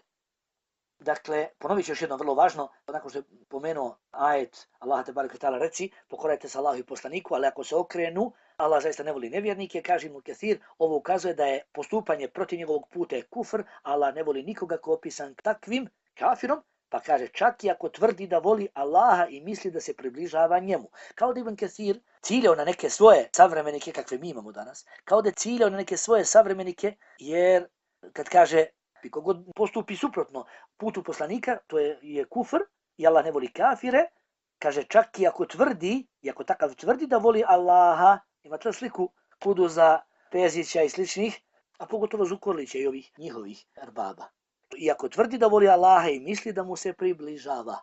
Dakle, ponovit ću još jedno vrlo važno, nakon što je pomenuo ajet Allaha te bareke ta'ala reci, pokorajte se Allahu i poslaniku, ali ako se okrenu, Allah zaista ne voli nevjernike, kaže Ibn Kathir, ovo ukazuje da je postupanje protiv njegovog puta je kufr, Allah ne voli nikoga ko je opisan takvim kafirom, pa kaže čak i ako tvrdi da voli Allaha i misli da se približava njemu. Kao da Ibn Kathir ciljao na neke svoje savremenike kakve mi imamo danas, kao da je ciljao na neke svoje savremenike, jer kad kaže kogod postupi suprotno putu poslanika, to je kufr i Allah ne voli kafire, kaže čak i ako tvrdi, i ako takav tvrdi da voli Allaha, ima to sliku Kuduza, Pezića i sličnih, a pogotovo Zukorlića i ovih njihovih erbaba. Iako tvrdi da voli Allaha i misli da mu se približava.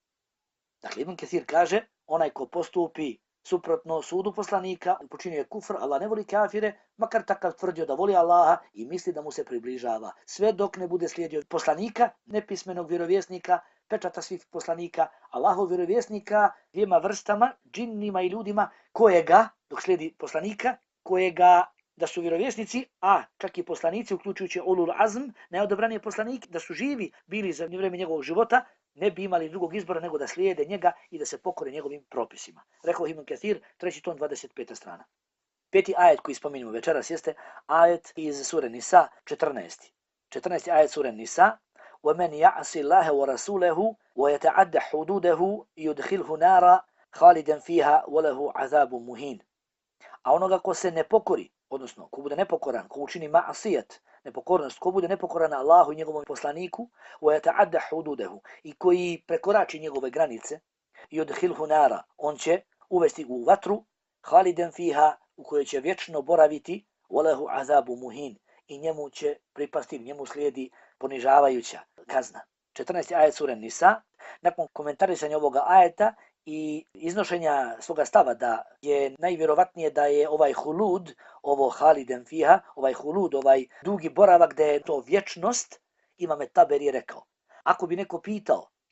Dakle, Ibn Kathir kaže, onaj ko postupi suprotno sudu poslanika, počinio je kufr, Allah ne voli kafire, makar takav tvrdio da voli Allaha i misli da mu se približava. Sve dok ne bude slijedio poslanika, nepismenog vjerovjesnika, pečata svih poslanika, Allahov vjerovjesnika, dvijema vrstama, džinnima i ljudima, kojega, dok slijedi poslanika, kojega da su vjerovjesnici, a čak i poslanici, uključujući ulul azm, najodabranije poslanike, da su živi bili za vrijeme njegovog života, ne bi imali drugog izbora nego da slijede njega i da se pokore njegovim propisima. Rekao Ibn Kathir, 3. tom, 25. strana. 5. ajet koji spominjemo večeras jeste ajet iz sure Nisa, 14. 14. ajet sure Nisa, وَمَنْ يَعْصِ اللَّهَ وَرَسُولَهُ وَيَتَعَدَّ حُدُودَهُ يُدْخِلْهُ نَارًا خَالِدًا فِيهَا وَلَهُ عَذَابٌ مُهِينٌ. A onoga ko se ne pokori, odnosno ko bude nepokoran, ko učini ma'asijet, nepokornost, ko bude nepokoran Allahu i njegovom poslaniku, وَيَتَعَدَّ حُدُودَهُ i koji prekorači njegove granice, يُدْخِلْهُ نَارًا, on će uvesti u vatru, خَالِدًا فِيهَا, u kojoj će vječno boraviti, وَلَهُ عَذَابٌ مُهِينٌ, i njemu će pripasti, njemu slijedi ponižavajuća kazna. 14. ajet sure Nisa, nakon komentarisanja ovoga ajeta i iznošenja svoga stava da je najvjerovatnije da je ovaj hulud, ovo haliden fiha, ovaj hulud, ovaj dugi boravak, da je to vječnost, Imam Taberi rekao. Ako bi neko pitao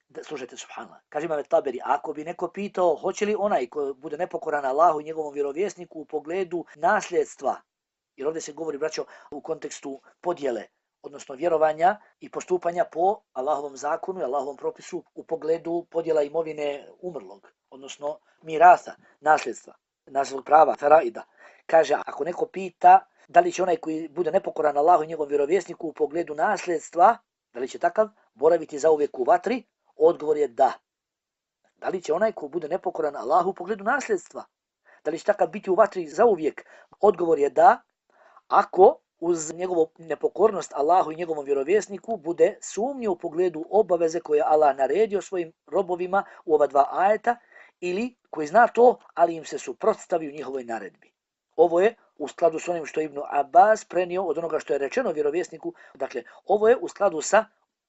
Slušajte, subhanallah. Kaže Imam Taberi, ako bi neko pitao hoće li onaj ko bude nepokoran Allahu i njegovom vjerovjesniku u pogledu nasljedstva, jer ovdje se govori, braćo, u kontekstu podjele, odnosno vjerovanja i postupanja po Allahovom zakonu i Allahovom propisu u pogledu podjela imovine umrlog, odnosno mirasa, nasljedstva, nasljednog prava, faraida. Kaže, ako neko pita da li će onaj koji bude nepokoran Allahu i njegovom vjerovjesniku u pogledu nasljedstva, da li će takav boraviti zauvijek u vatri, odgovor je da. Da li će onaj ko bude nepokoran Allahu u pogledu nasljedstva, da li će takav biti u vatri zauvijek, odgovor je da, ako uz njegovu nepokornost Allahu i njegovom vjerovjesniku bude sumnje u pogledu obaveze koje Allah naredio svojim robovima u ova dva ajeta, ili koji zna to, ali im se suprotstavi u njihovoj naredbi. Ovo je u skladu s onim što je Ibn Abbas prenio od onoga što je rečeno vjerovjesniku. Dakle, ovo je u skladu sa,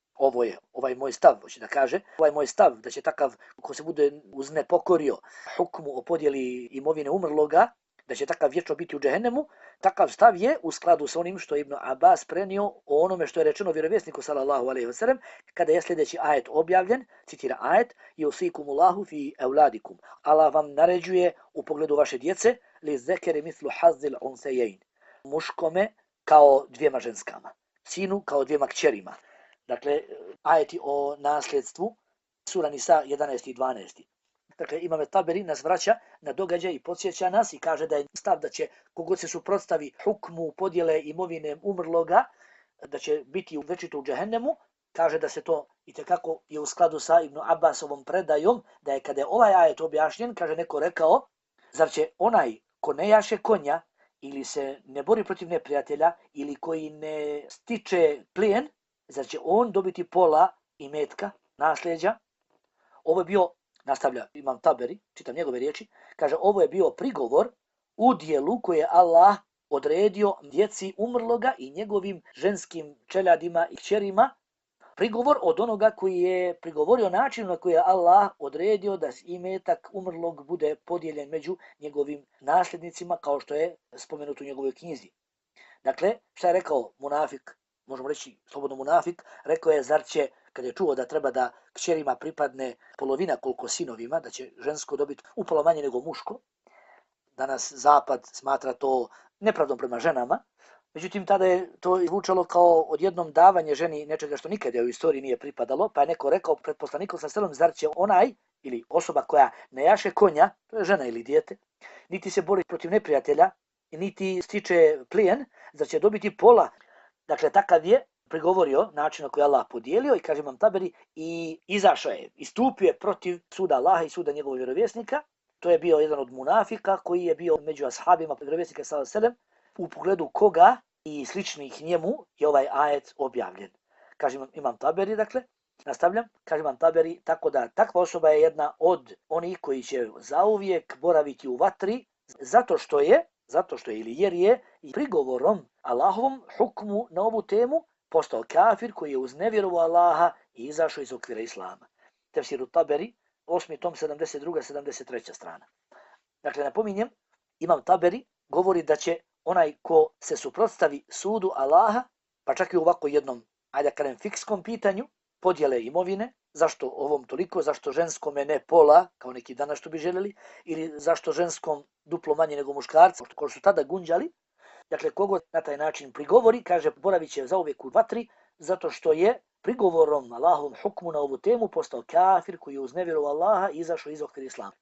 ovaj moj stav, hoće da kaže, ovaj moj stav da će takav ko se bude uznepokorio hukmu o podjeli imovine umrloga, da će takav vječno biti u džehennemu, takav stav je u skladu sa onim što je Ibn Abbas prenio o onome što je rečeno vjerovjesniku sallallahu alejhi ve sellem kada je sljedeći ajet objavljen, citira ajet: "Yusikumullahu fi auladikum." Allah vam naređuje u pogledu vaše djece li zekeri mislu hazzil unsayayn. Muškome kao dvijema ženskama, sinu kao dvijema kćerima. Dakle, ajeti o nasljedstvu, sura Nisa 11 i 12. Dakle, Imam Taberi nas vraća na događaj i podsjeća nas i kaže da je stav da će kogod se suprotstavi hukmu podjele imovine umrloga, da će biti večito u džehennemu, kaže da se to itekako je u skladu sa Ibn Abbasovom predajom, da je kada je ovaj ajet objašnjen, kaže neko rekao, zar će onaj ko ne jaše konja ili se ne bori protiv neprijatelja ili koji ne stiče plijen, zar će on dobiti pola imetka, nasljeđa? Ovo je bio, nastavlja Imam Taberi, čitam njegove riječi, kaže ovo je bio prigovor u dijelu koje je Allah odredio djeci umrloga i njegovim ženskim čeljadima i kćerima, prigovor od onoga koji je prigovorio način na koji je Allah odredio da imetak umrlog bude podijeljen među njegovim nasljednicima, kao što je spomenuto u njegovoj knjizi. Dakle, šta je rekao munafik, možemo reći slobodno munafik, rekao je zar će, kad je čuo da treba da kćerima pripadne polovina koliko sinovima, da će žensko dobiti upola manje nego muško. Danas Zapad smatra to nepravdom prema ženama, međutim tada je to zvučalo kao odjednom davanje ženi nečega što nikada u istoriji nije pripadalo, pa je neko rekao pred poslanikom sa selom, zar će onaj ili osoba koja ne jaše konja, to je žena ili dijete, niti se bori protiv neprijatelja, niti stiče plijen, zar će dobiti pola. Dakle, takav je prigovorio način na koji Allah podijelio i kaže Imam Taberi i izašao je, istupio je protiv suda Allaha i suda njegovog vjerovjesnika. To je bio jedan od munafika koji je bio među ashabima vjerovjesnika sallallahu alejhi ve sellem, u pogledu koga i sličnih njemu je ovaj ajet objavljen. Kaže Imam Taberi, dakle, nastavljam, kaže Imam Taberi, tako da takva osoba je jedna od onih koji će zauvijek boraviti u vatri zato što je ili jer je i prigovorom Allahovom hukmu na ovu temu postao kafir koji je uznevjerovao Allaha i izašao iz okvira Islama. Tefsir Taberi, 8. tom, 72. 73. strana. Dakle, napominjem, Imam Taberi govori da će onaj ko se suprotstavi sudu Allaha, pa čak i u ovako jednom, ajde da kažem, fikskom pitanju, podjele imovine, zašto ovom toliko, zašto ženskome ne pola, kao neki danas što bi željeli, ili zašto ženskom duplo manje nego muškarca, kao što su tada gunđali. Dakle, kogod na taj način prigovori, kaže, boravit će zauvijek u vatri, zato što je prigovorom Allahovom hukmu na ovu temu postao kafir koji je uznevjerovao Allaha i izašao iz okvira Islama.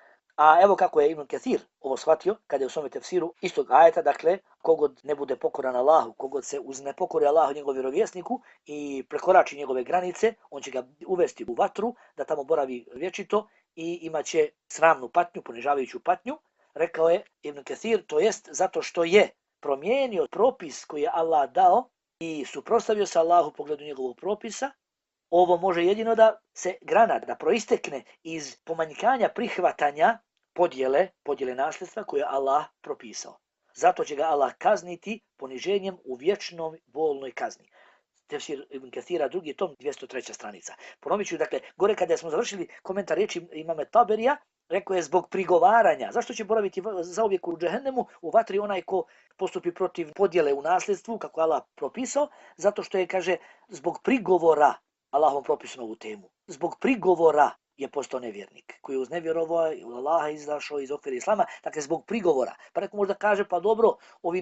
A evo kako je Ibn Kathir ovo shvatio, kada je u svome tefsiru istog ajeta, dakle, kogod ne bude pokoran Allahu, kogod se uznepokori Allahu njegovom vjerovjesniku i prekorači njegove granice, on će ga uvesti u vatru, da tamo boravi vječito i imaće sramnu patnju, ponižavajuću patnju. Rekao je Ibn Kathir, to jest zato što je promijenio propis koji je Allah dao i suprotstavio se Allahu u pogledu njegovog propisa. Ovo može jedino da se grana, da proistekne iz pomanjkanja prihvatanja podjele nasljedstva koje je Allah propisao. Zato će ga Allah kazniti poniženjem u vječnoj bolnoj kazni. Tefsir Ibn Kathira, 2. tom, 203. stranica. Ponovit ću, dakle, gore kada smo završili komentar riječi Imama Taberija, rekao je zbog prigovaranja. Zašto će boraviti zauvijek u džehennemu, u vatri onaj ko postupi protiv podjele u nasljedstvu, kako Allah propisao? Zato što je, kaže, zbog prigovora Allahom propisu na ovu temu. zbog prigovora je postao nevjernik, koji je uznevjerovao i u Allaha izašao iz okvira islama, dakle zbog prigovora. Pa neko možda kaže, pa dobro, ovi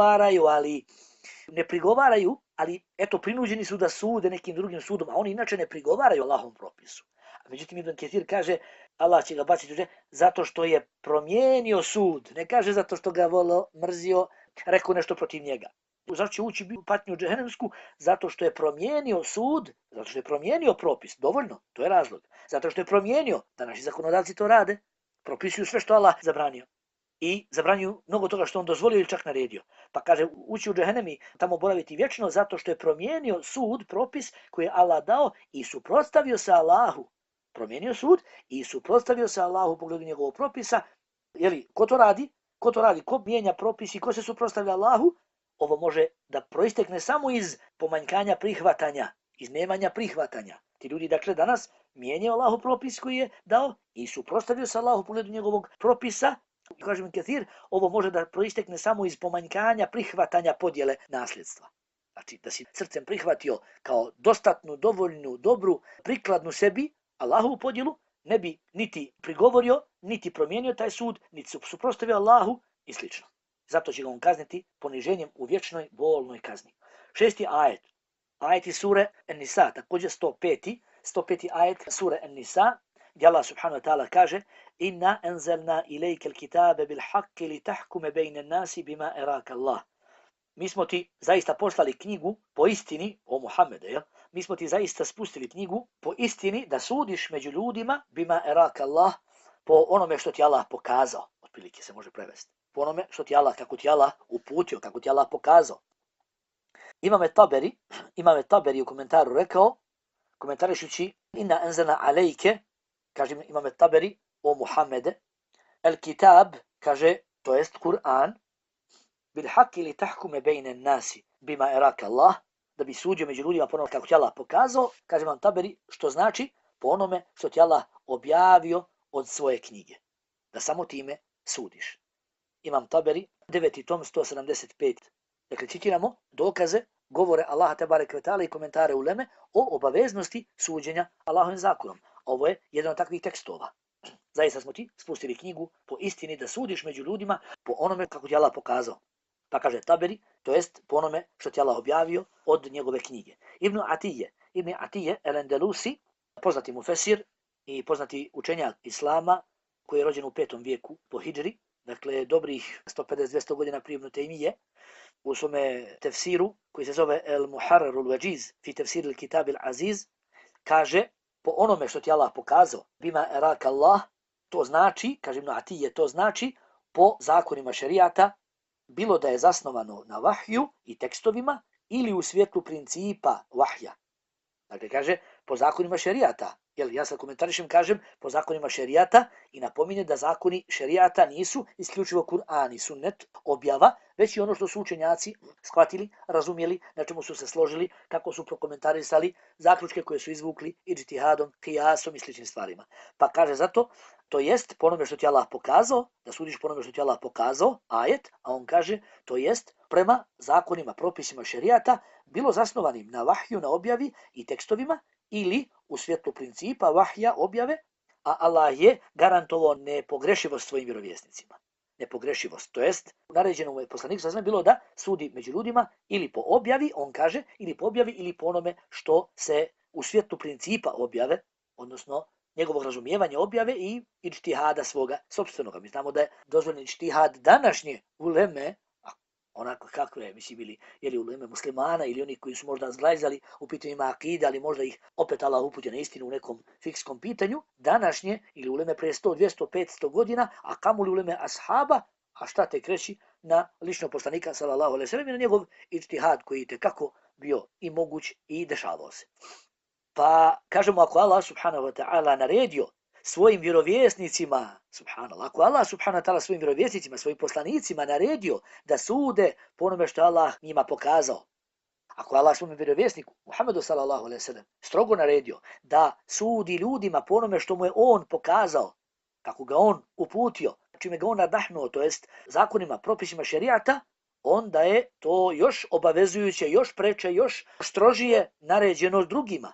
ne prigovaraju, ali eto prinuđeni su da sude nekim drugim sudom, a oni inače ne prigovaraju Allahom propisu. A međutim, Ibn Ketir kaže, Allah će ga baciti u džehennem zato što je promijenio sud, ne kaže zato što ga mrzio, rekao nešto protiv njega. Zašto će ući u patnju džehennemsku? Zato što je promijenio sud, zato što je promijenio propis. Dovoljno, to je razlog. Zato što je promijenio, da naši zakonodavci to rade, propisuju sve što Allah zabranio. I zabranjuju mnogo toga što on dozvolio ili čak naredio. Pa kaže, ući u džehennem i tamo boraviti vječno zato što je promijenio sud, propis koji je Allah dao i suprotstavio se Allahu. Promijenio sud i suprotstavio se Allahu u pogledu njegovog propisa. Jeli, ko to radi? Ko mijenja propis i ko se suprotstavlja Allahu? Ovo može da proistekne samo iz pomanjkanja prihvatanja, iz nemanja prihvatanja. Ti ljudi, dakle, danas mijenjaju Allahu propis koji je dao i suprotstavio se Allahu u pogledu njegovog propisa. I kaže Ibn Kathir, ovo može da proistekne samo iz pomanjkanja prihvatanja podjele nasljedstva. Znači, da si srcem prihvatio kao dostatnu, dovoljnu, dobru, prikladnu sebi Allahovu podjelu, ne bi niti prigovorio, niti promijenio taj sud, niti suprotstavio Allahu i slično. Zato će ga on kazniti poniženjem u vječnoj bolnoj kazni. 6. ajet. Ajeti sure An-Nisa, također 105. ajet sure An-Nisa, gdje Allah subhanahu wa ta'ala kaže: Inna anzalna ilejke l-kitabe bil haqqi li tahkume bejne nasi bima eraka Allah. Mi smo ti zaista poslali knjigu po istini, o Muhammede, jel? Mi smo ti zaista spustili knjigu po istini da sudiš među ljudima bima eraka Allah, po onome što ti Allah pokazao. Otprilike se može prevesti. Po onome što ti Allah, kako ti Allah uputio, kako ti Allah pokazao. Imam Taberi u komentaru rekao, komentarišući inna anzalna alejke, kaže Imam Taberi, o Muhammede, el kitab, kaže, to jest Kur'an, bil haqqi li tahkume bejne nasi bima eraka Allah, da bi sudio među ljudima po onome kako ti Allah pokazao, kaže Imam Taberi, što znači po onome što ti Allah objavio od svoje knjige. Da samo time sudiš. Imam Taberi, 9. tom, 175. Dakle, citiramo dokaze, govore Allaha tebareke ve taala i komentare uleme o obaveznosti suđenja Allahovim zakonom. Ovo je jedan od takvih tekstova. Zaista smo ti spustili knjigu po istini da sudiš među ljudima po onome kako ti Allah pokazao. Pa kaže Taberi, to jest po onome što ti Allah objavio od njegove knjige. Ibn Atije el-Andalusi, poznati mufesir i poznati učenjak Islama, koji je rođen u 5. vijeku po hidžri, dakle dobrih 150-200 godina prije Ibn Tejmije, u svome tefsiru, koji se zove El-Muharrar ul-Wajiz, fi tefsir il-Kitab il-Aziz, kaže, po onome što ti Allah pokazao, bima eraka Allah, to znači, kaže Ibn Atije, to znači po zakonima šerijata, bilo da je zasnovano na vahju i tekstovima ili u svjetlu principa vahja. Dakle, kaže, po zakonima šerijata. Jel, ja sad komentarišem, kažem, po zakonima šerijata i napominjem da zakoni šerijata nisu isključivo Kur'an i sunnet, objava, već i ono što su učenjaci shvatili, razumjeli, na čemu su se složili, kako su prokomentarisali zaključke koje su izvukli ijtihadom, kijasom i sličnim stvarima. Pa kaže zato, to jest po onome što ti Allah pokazao, da sudiš po onome što ti Allah pokazao, ajet, a on kaže, to jest prema zakonima, propisima šerijata, bilo zasnovanim na vahju, na objavi i tekstovima, ili u svjetlu principa vahja, objave, a Allah je garantovao nepogrešivost svojim vjerovjesnicima. Nepogrešivost, to jest naređeno mu je poslaniku sallallahu alejhi ve sellem bilo da sudi među ljudima ili po objavi, on kaže, ili po objavi ili po onome što se u svjetlu principa objave, odnosno njegovog razumijevanja objave i ijtihada svoga sopstvenoga. Mi znamo da je dozvoljen ijtihad današnje uleme, onako kako je, mislim, ili uleme muslimana ili oni koji su možda zglajzali u pitanjima akide, ali možda ih opet Allah uputio na istinu u nekom fikskom pitanju, današnje ili uleme pre 100, 200, 500 godina, a kamoli uleme ashaba, a šta tek reći na ličnog poslanika sallallahu alejhi ve sellem i na njegov ijtihad koji je kako bio i moguć i dešavao se. Pa kažemo, ako Allah subhanahu wa ta'ala naredio svojim vjerovjesnicima, subhanallah, ako Allah subhanahu wa ta'ala svojim vjerovjesnicima, svojim poslanicima naredio da sude po onome što Allah njima pokazao, ako Allah svojim vjerovjesniku, Muhammedu sallallahu alejhi ve sellem, strogo naredio da sudi ljudima po onome što mu je on pokazao, kako ga on uputio, čime ga on nadahnuo, to jest zakonima, propisima šerijata, onda je to još obavezujuće, još preče, još strožije naređeno drugima.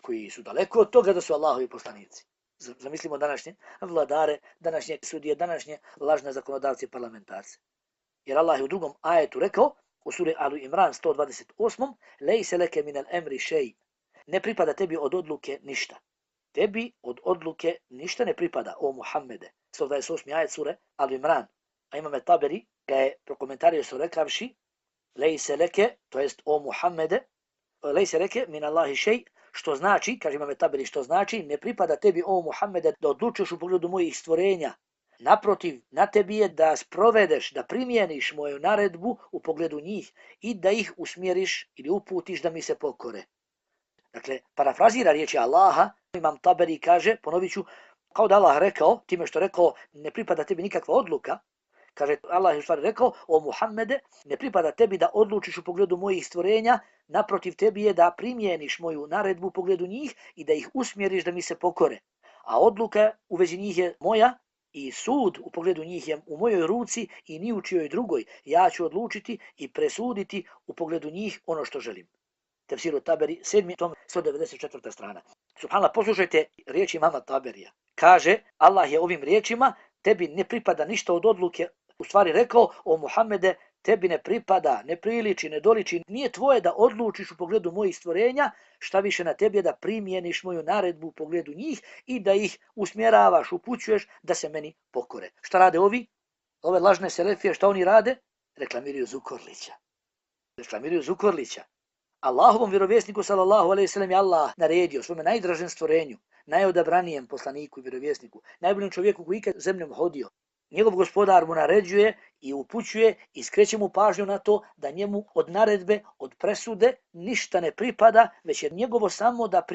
koji su daleko od toga da su Allahovi poslanici. Zamislimo današnje vladare, današnje sudije, današnje lažne zakonodavce i parlamentarce. Jer Allah je u drugom ajetu rekao, u suri Alu Imran 128. Lejse leke minel emri šej. Ne pripada tebi od odluke ništa. Tebi od odluke ništa ne pripada, o Muhammede. 128. ajet sure Alu Imran. A Imam Taberi ga je prokomentario su rekavši Lejse leke, to jest o Muhammede, lejse leke min Allahi šej, što znači, kaže Imam Taberi, što znači, ne pripada tebi, o Muhammede, da odlučuješ u pogledu mojih stvorenja. Naprotiv, na tebi je da sprovedeš, da primjeniš moju naredbu u pogledu njih i da ih usmjeriš ili uputiš da mi se pokore. Dakle, parafrazira riječi Allaha, Imam Taberi kaže, ponovit ću, kao da Allah rekao, time što rekao, ne pripada tebi nikakva odluka, kaže, Allah je u stvari rekao, o Muhammede, ne pripada tebi da odlučiš u pogledu mojih stvorenja, naprotiv tebi je da primjeniš moju naredbu u pogledu njih i da ih usmjeriš da mi se pokore. A odluka u vezi njih je moja i sud u pogledu njih je u mojoj ruci i ni u čijoj drugoj. Ja ću odlučiti i presuditi u pogledu njih ono što želim. Tefsiru Taberi, 7. tom, 194. strana. Subhanallah, poslušajte riječi imama Taberija. Kaže, Allah je ovim riječima, tebi ne pripada ništa od odluke, u stvari rekao, o Muhammede, tebi ne pripada, ne priliči, ne doliči, nije tvoje da odlučiš u pogledu mojih stvorenja, šta više na tebi je da primjeniš moju naredbu u pogledu njih i da ih usmjeravaš, upućuješ da se meni pokore. Šta rade ovi? Ove lažne selefije, šta oni rade? Reklamiraju Zukorlića. Allahovom vjerovjesniku sallallahu alejhi ve sellem je Allah naredio svome najdražem stvorenju, najodabranijem poslaniku i vjerovjesniku, najboljem čovjeku koji ikad zemljom hodio. Njegov gospodar mu naređuje i upućuje i skreće mu pažnju na to da njemu od naredbe, od presude ništa ne pripada, već je njegovo samo da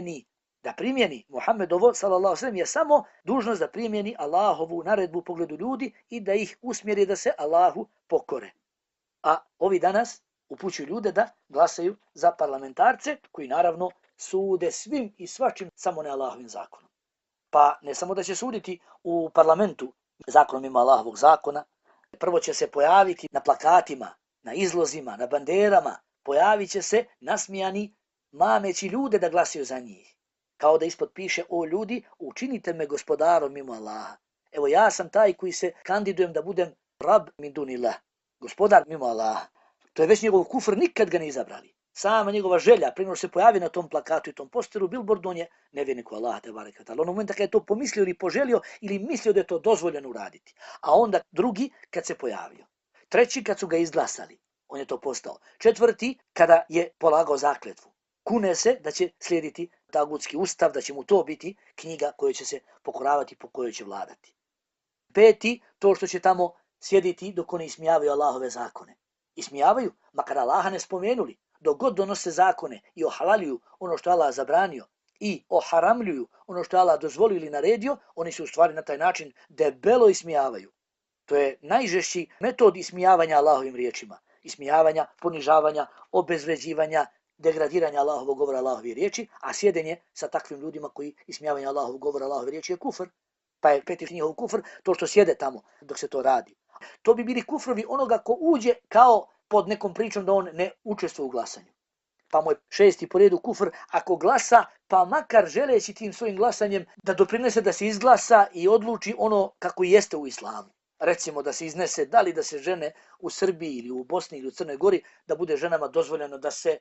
primjeni Muhammedovo sallallahu alejhi ve sellem je samo dužnost da primjeni Allahovu naredbu u pogledu ljudi i da ih usmjeri da se Allahu pokore. A ovi danas upućuju ljude da glasaju za parlamentarce koji naravno sude svim i svačim samo ne Allahovim zakonom. Pa ne samo da će suditi u parlamentu zakonom ima Allahovog zakona, prvo će se pojaviti na plakatima, na izlozima, na banderama, pojavit će se nasmijani mameći ljude da glasaju za njih. Kao da ispod piše, o ljudi, učinite me gospodarom mimo Allaha. Evo ja sam taj koji se kandidujem da budem rab min dunillah, gospodar mimo Allaha. To je već njegov kufr, nikad ga ne izabrali. Sama njegova želja, prije nego se pojavi na tom plakatu i tom posteru, billboardu, on je nevjernik u Allaha te bareke ve taala. Onog momenta kad je to pomislio ili poželio ili mislio da je to dozvoljeno uraditi. A onda drugi kad se pojavio. Treći kad su ga izglasali, on je to postao. Četvrti kada je polagao zakletvu. Kune se da će slijediti tagutski ustav, da će mu to biti knjiga koju će se pokoravati, po kojoj će vladati. Peti, to što će tamo sjediti dok oni ismijavaju Allahove zakone. Ismijavaju, makar Allaha ne spomenuli, dok god donose zakone i ohalaljuju ono što Allah zabranio i oharamljuju ono što Allah dozvolio ili naredio, oni se u stvari na taj način debelo ismijavaju. To je najžešći metod ismijavanja Allahovim riječima. Ismijavanja, ponižavanja, obezvređivanja, degradiranja Allahovog govora, Allahove riječi, a sjedenje sa takvim ljudima koji ismijavanja Allahovog govora, Allahove riječi je kufr. Pa je peti njihov kufr to što sjede tamo dok se to radi. To bi bili kufrovi onoga ko uđe kao pod nekom pričom da on ne učestvuje u glasanju. Pa mu je šesti po redu kufr ako glasa, pa makar želeći tim svojim glasanjem da doprinese da se izglasa i odluči ono kako jeste u islamu. Recimo da se iznese da li da se žene u Srbiji ili u Bosni ili u Crnoj Gori, da bude ženama dozvoljeno da se,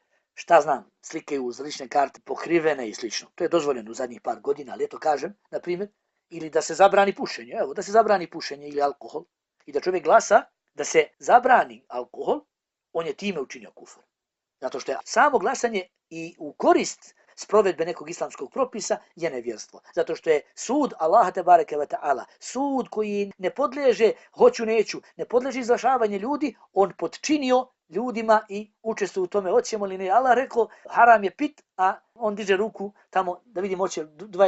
slikaju uz lične karte pokrivene i slično. To je dozvoljeno u zadnjih par godina, ali eto kažem, na primjer, ili da se zabrani pušenje, da se zabrani pušenje ili alkohol i da čovjek glasa da se zabrani alkohol, on je time učinio kufr. Zato što je samo glasanje i u korist sprovedbe nekog islamskog propisa je nevjerstvo. Zato što je sud Allaha te bareke ve taala, sud koji ne podliježe hoću neću, ne podliježe izglašavanje ljudi, on podčinio ljudima i učestvuje u tome hoćemo li ne. Allah rekao haram je pit, a on diže ruku tamo da vidimo hoće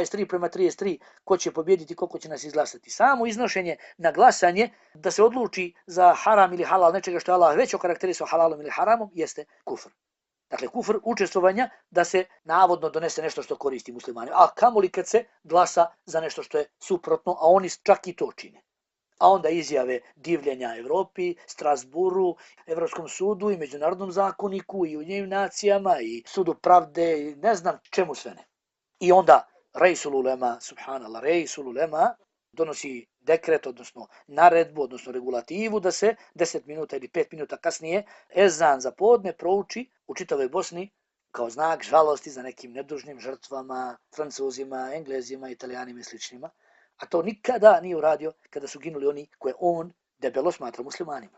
23:33 ko će pobijediti, koliko će nas izglasati. Samo iznošenje na glasanje da se odluči za haram ili halal nečega što je Allah već okarakterisao halalom ili haramom jeste kufr. Dakle, kufr učestvovanja da se navodno donese nešto što koristi muslimanima. A kamoli kad se glasa za nešto što je suprotno, a oni čak i to čine. A onda izjave divljenja Evropi, Strasburu, Evropskom sudu i Međunarodnom zakoniku i Ujedinjenim nacijama i sudu pravde i ne znam čemu sve ne. I onda Reisul Ulema, subhanallah, Reisul Ulema donosi dekret, odnosno naredbu, odnosno regulativu da se 10 minuta ili 5 minuta kasnije ezan za podne prouči u čitavoj Bosni kao znak žalosti za nekim nedužnim žrtvama, Francuzima, Englezima, Italijanima i sličnima. A to nikada nije uradio kada su ginuli oni koje on debelo smatra muslimanima.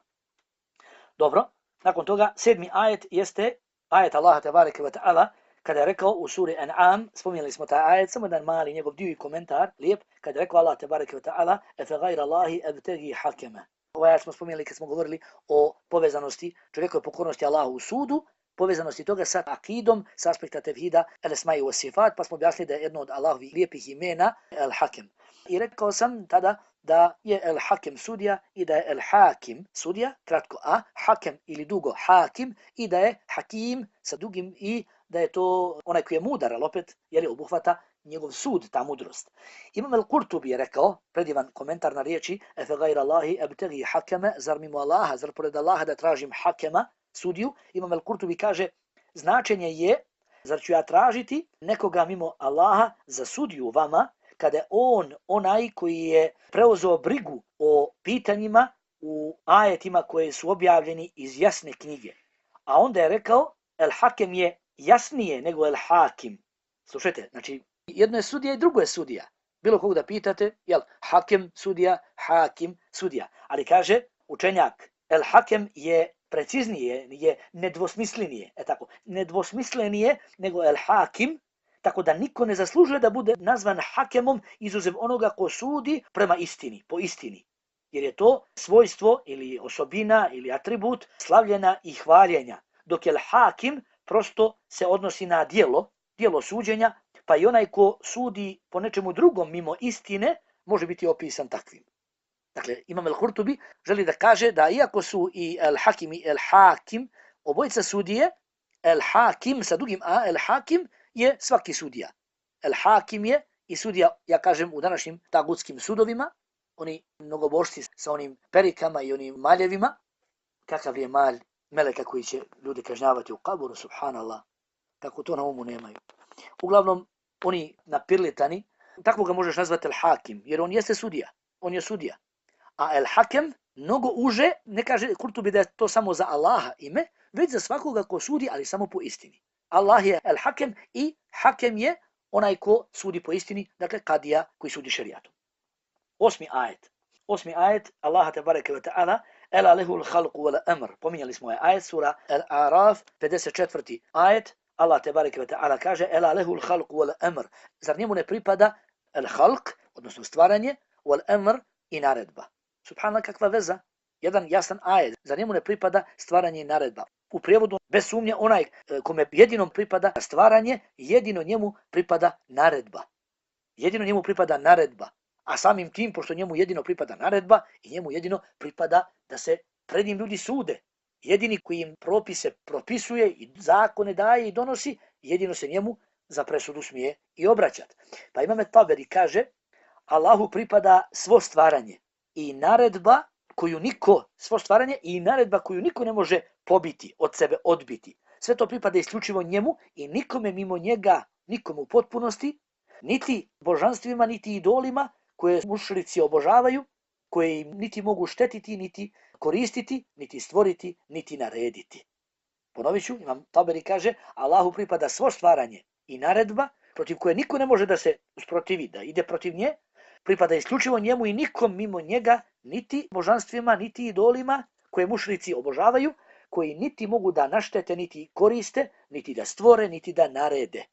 Dobro, nakon toga 7. ajet jeste ajet Allaha tebareke ve taala kada je rekao u suri An'am, spominjali smo taj ajet, samo jedan mali njegov dio i komentar, lijep, kada je rekao Allah tebareke ve taala efe gajra Allahi ebtegi hakema. Ovaj ajet smo spominjali kad smo govorili o povezanosti čovjekove pokornosti Allahu u sudu, povezanosti toga sa akidom, sa aspekta tevhida, el-esma'i wa sifat, pa smo objasnili da je jedno od Allahovih lijepih imena el-hakem. I rekao sam tada da je el-hakem sudija i da je el-hakim sudija, kratko a, hakem ili dugo hakim, i da je hakim sa dugim i da je to onaj koji je mudar, ali opet jer obuhvata njegov sud, ta mudrost. Imam el-Kurtubi je rekao, predivan komentar na riječi efe gajra Allahi ebtegi hakeme, zar mimo Allaha, zar pored Allaha da tražim hakema, sudiju. Imam el-Kurtubi kaže, značenje je, zar ću ja tražiti nekoga mimo Allaha za sudiju vama, kada je on onaj koji je preuzeo brigu o pitanjima u ajetima koje su objavljeni iz jasne knjige. A onda je rekao, el-hakem je jasnije nego el-hakim. Slušajte, znači, jedno je sudija i drugo je sudija. Bilo kog da pitate, jel, hakem sudija, hakim sudija. Ali kaže učenjak, el-hakem je preciznije, je nedvosmislenije, tako, nedvosmislenije nego el-hakim, tako da niko ne zaslužuje da bude nazvan hakemom izuzev onoga ko sudi prema istini, po istini. Jer je to svojstvo ili osobina ili atribut slavljena i hvaljenja. Dok je el-hakim prosto se odnosi na djelo suđenja, pa i onaj ko sudi po nečemu drugom mimo istine može biti opisan takvim. Dakle, Imam el-Kurtubi želi da kaže da iako su i el-hakim i el-hakim obojica sudije, el-hakim sa dugim a, el-hakim je svaki sudija. El-hakim je i sudija, ja kažem, u današnjim tagutskim sudovima, oni mnogobošci sa onim perikama i onim maljevima, kakav je malj meleka koji će ljudi kažnjavati u kaburu, subhanallah, kako to na umu nemaju. Uglavnom, oni napirlitani, tako ga možeš nazvati el-hakim, jer on jeste sudija, on je sudija. A el-hakem mnogo uže, ne kaže Kurtubi da je to samo za Allaha ime, već za svakoga ko sudi, ali samo po istini. Allah je el-hakem i hakem je onaj ko sudi po istini, dakle kadija koji sudi šerijatom. 8. ajet. 8. ajet Allaha tebareke ve taala ela lehul khalqu wal amr. Pominjali smo ajet sura Al-Araf 54. ajet. Allah tebareke ve taala kaže ela lehul khalqu wal amr. Zar njemu ne pripada el-khalq, odnosno stvaranje, wal amr i naredba. Subhanallah, kakva veza. Jedan jasan ajet. Zar njemu ne pripada stvaranje i naredba. U prijevodu, bez sumnje, onaj kome jedinom pripada stvaranje, jedino njemu pripada naredba. Jedino njemu pripada naredba. A samim tim, pošto njemu jedino pripada naredba, i njemu jedino pripada da se pred njim ljudi sude. Jedini koji im propise propisuje i zakone daje i donosi, jedino se njemu za presudu smije i obraćati. Pa Imam Taberi kaže, Allahu pripada svo stvaranje i naredba koju niko, svo stvaranje i naredba koju niko ne može pobiti, od sebe odbiti. Sve to pripada isključivo njemu i nikome mimo njega, nikome u potpunosti, niti božanstvima, niti idolima koje mušrici obožavaju, koje im niti mogu štetiti, niti koristiti, niti stvoriti, niti narediti. Ponovit ću, Imam Taberi kaže, Allahu pripada svo stvaranje i naredba protiv koje niko ne može da se usprotivi, da ide protiv nje, pripada isključivo njemu i nikom mimo njega, niti božanstvima, niti idolima koje mušrici obožavaju, koji niti mogu da naštete, niti koriste, niti da stvore, niti da narede.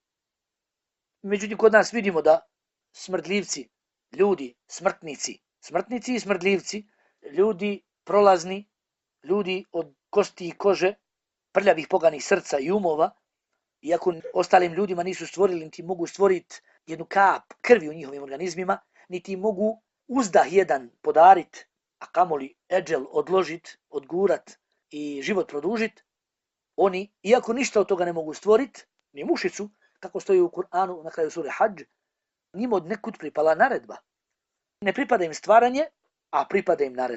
Međutim, kod nas vidimo da smrdljivci, ljudi, smrtnici i smrdljivci, ljudi prolazni, ljudi od kosti i kože, prljavih poganih srca i umova, iako ostalim ljudima nisu stvorili, niti mogu stvoriti jednu kap krvi u njihovim organizmima, niti mogu uzdah jedan podarit, a kamoli eđel odložit, odgurat i život produžit, oni, iako ništa od toga ne mogu stvoriti, ni mušicu, kako stoji u Kur'anu na kraju sure Hadž, njima od nekud pripala naredba. Ne pripada im stvaranje, a pripada im naredba.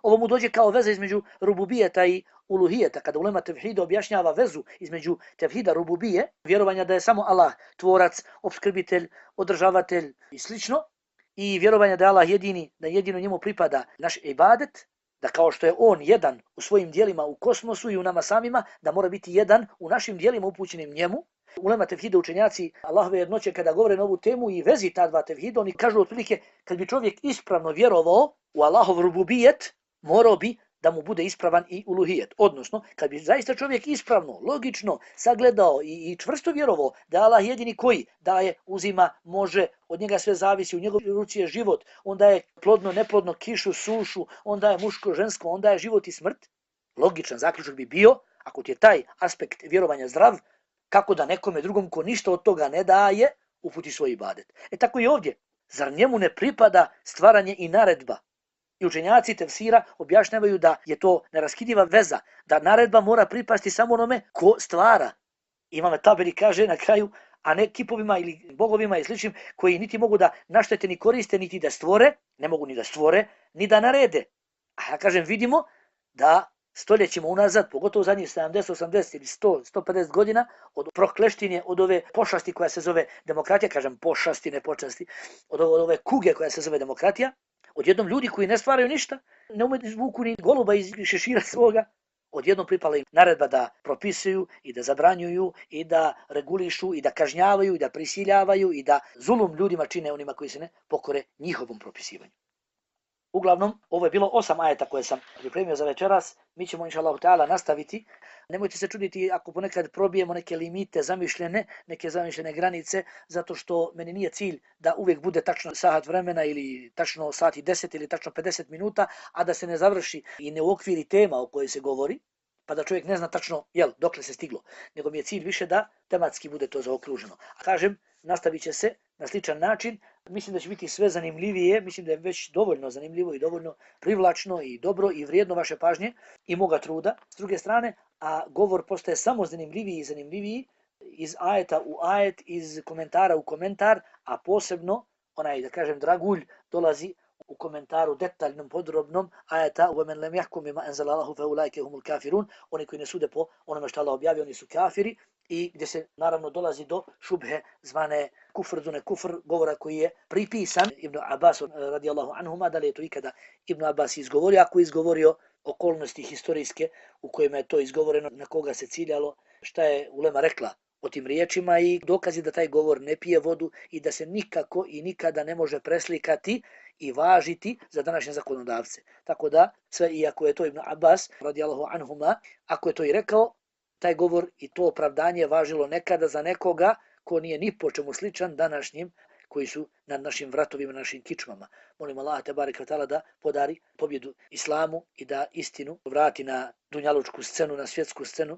Ovo mu dođe kao veza između rububijeta i uluhijeta. Kada ulema tevhida objašnjava vezu između tevhida rububije, vjerovanja da je samo Allah tvorac, opskrbitelj, održavatelj i slično, i vjerovanja da je Allah jedini, da jedino njemu pripada naš ibadet, da kao što je on jedan u svojim dijelima u kosmosu i u nama samima, da mora biti jedan u našim dijelima upućenim njemu. Ulema tevhida učenjaci Allahove jednoće kada govore na ovu temu i vezi ta dva tevhida, oni kažu otprilike kad bi čovjek ispravno vjerovao u Allahov rububijet, morao bi da mu bude ispravan i uluhijet. Odnosno, kad bi zaista čovjek ispravno, logično sagledao i čvrsto vjerovao da je Allah jedini koji daje, uzima, može, od njega sve zavisi, u njegovoj ruci je život, on daje plodno, neplodno, kišu, sušu, on daje muško, žensko, on daje život i smrt, logičan zaključak bi bio, ako ti je taj aspekt vjerovanja zdrav, kako da nekome drugom ko ništa od toga ne daje, uputi svoj ibadet. Tako i ovdje. Zar njemu ne pripada stvaranje i naredba? I učenjaci tefsira objašnjavaju da je to neraskidiva veza, da naredba mora pripasti samo onome ko stvara. Imam Taberi kaže na kraju, a ne kipovima ili bogovima i sličnim koji niti mogu da naštete ni koriste, niti da stvore, ne mogu ni da stvore, ni da narede. A ja kažem, vidimo da stoljećima unazad, pogotovo zadnjih 70, 80 ili 100, 150 godina, od prokleštine, od ove pošasti koja se zove demokratija, kažem pošasti, ne počasti, od ove kuge koja se zove demokratija, odjednom ljudi koji ne stvaraju ništa, ne umeju izvuku ni goluba iz šešira svoga, odjednom pripala im naredba da propisuju i da zabranjuju i da regulišu i da kažnjavaju i da prisiljavaju i da zulum ljudima čine onima koji se ne pokore njihovom propisivanju. Uglavnom, ovo je bilo 8 ajeta koje sam pripremio za večeras. Mi ćemo, inša Allahu ta'ala, nastaviti. Nemojte se čuditi ako ponekad probijemo neke limite zamišljene, neke zamišljene granice, zato što meni nije cilj da uvijek bude tačno sat vremena ili tačno sat i 10 ili tačno 50 minuta, a da se ne završi i ne uokviri tema o kojoj se govori, pa da čovjek ne zna tačno dokle se stiglo. Nego mi je cilj više da tematski bude to zaokruženo. A kažem, nastavit će se na sličan način. Mislim da će biti sve zanimljivije, mislim da je već dovoljno zanimljivo i dovoljno privlačno i dobro i vrijedno vaše pažnje i moga truda. S druge strane, a govor postaje samo zanimljiviji i zanimljiviji iz ajeta u ajet, iz komentara u komentar, a posebno onaj, da kažem, dragulj dolazi u komentaru detaljnom, podrobnom ajeta وَمَنْ لَمْ يَحْكُمْ بِمَا أَنزَلَ اللَّهُ فَأُولَٰئِكَ هُمُ الْكَافِرُونَ. Oni koji ne sude po onome što Allah objavio, oni su kafiri, i gdje se naravno dolazi do šubhe zvane kufr, dune kufr, govora koji je pripisan Ibn Abbas radijallahu anhuma, da li je to ikada Ibn Abbas izgovorio, ako je izgovorio, okolnosti historijske u kojima je to izgovoreno, na koga se ciljalo, šta je ulema rekla o tim riječima i dokazi da taj govor ne pije vodu i da se nikako i nikada ne može preslikati i važiti za današnje zakonodavce. Tako da, sve iako je to Ibn Abbas radijallahu anhuma, ako je to i rekao, taj govor i to opravdanje važilo nekada za nekoga ko nije ni po čemu sličan današnjim koji su nad našim vratovima, našim kičmama. Molim Allah te barek ve taala da podari pobjedu islamu i da istinu vrati na dunjalučku scenu, na svjetsku scenu,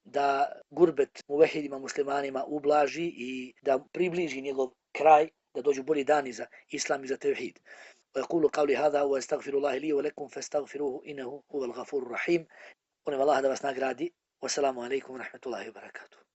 da gurbet muvehidima muslimanima ublaži i da približi njegov kraj, da dođu bolji dani za islam i za tevhid. وأقول قولي هذا وأستغفر الله لي ولكم فاستغفروه إنه هو الغفور الرحيم. Molim Allah da vas nagradi. Wassalamu alaikum wa rahmatullahi wa barakatuh.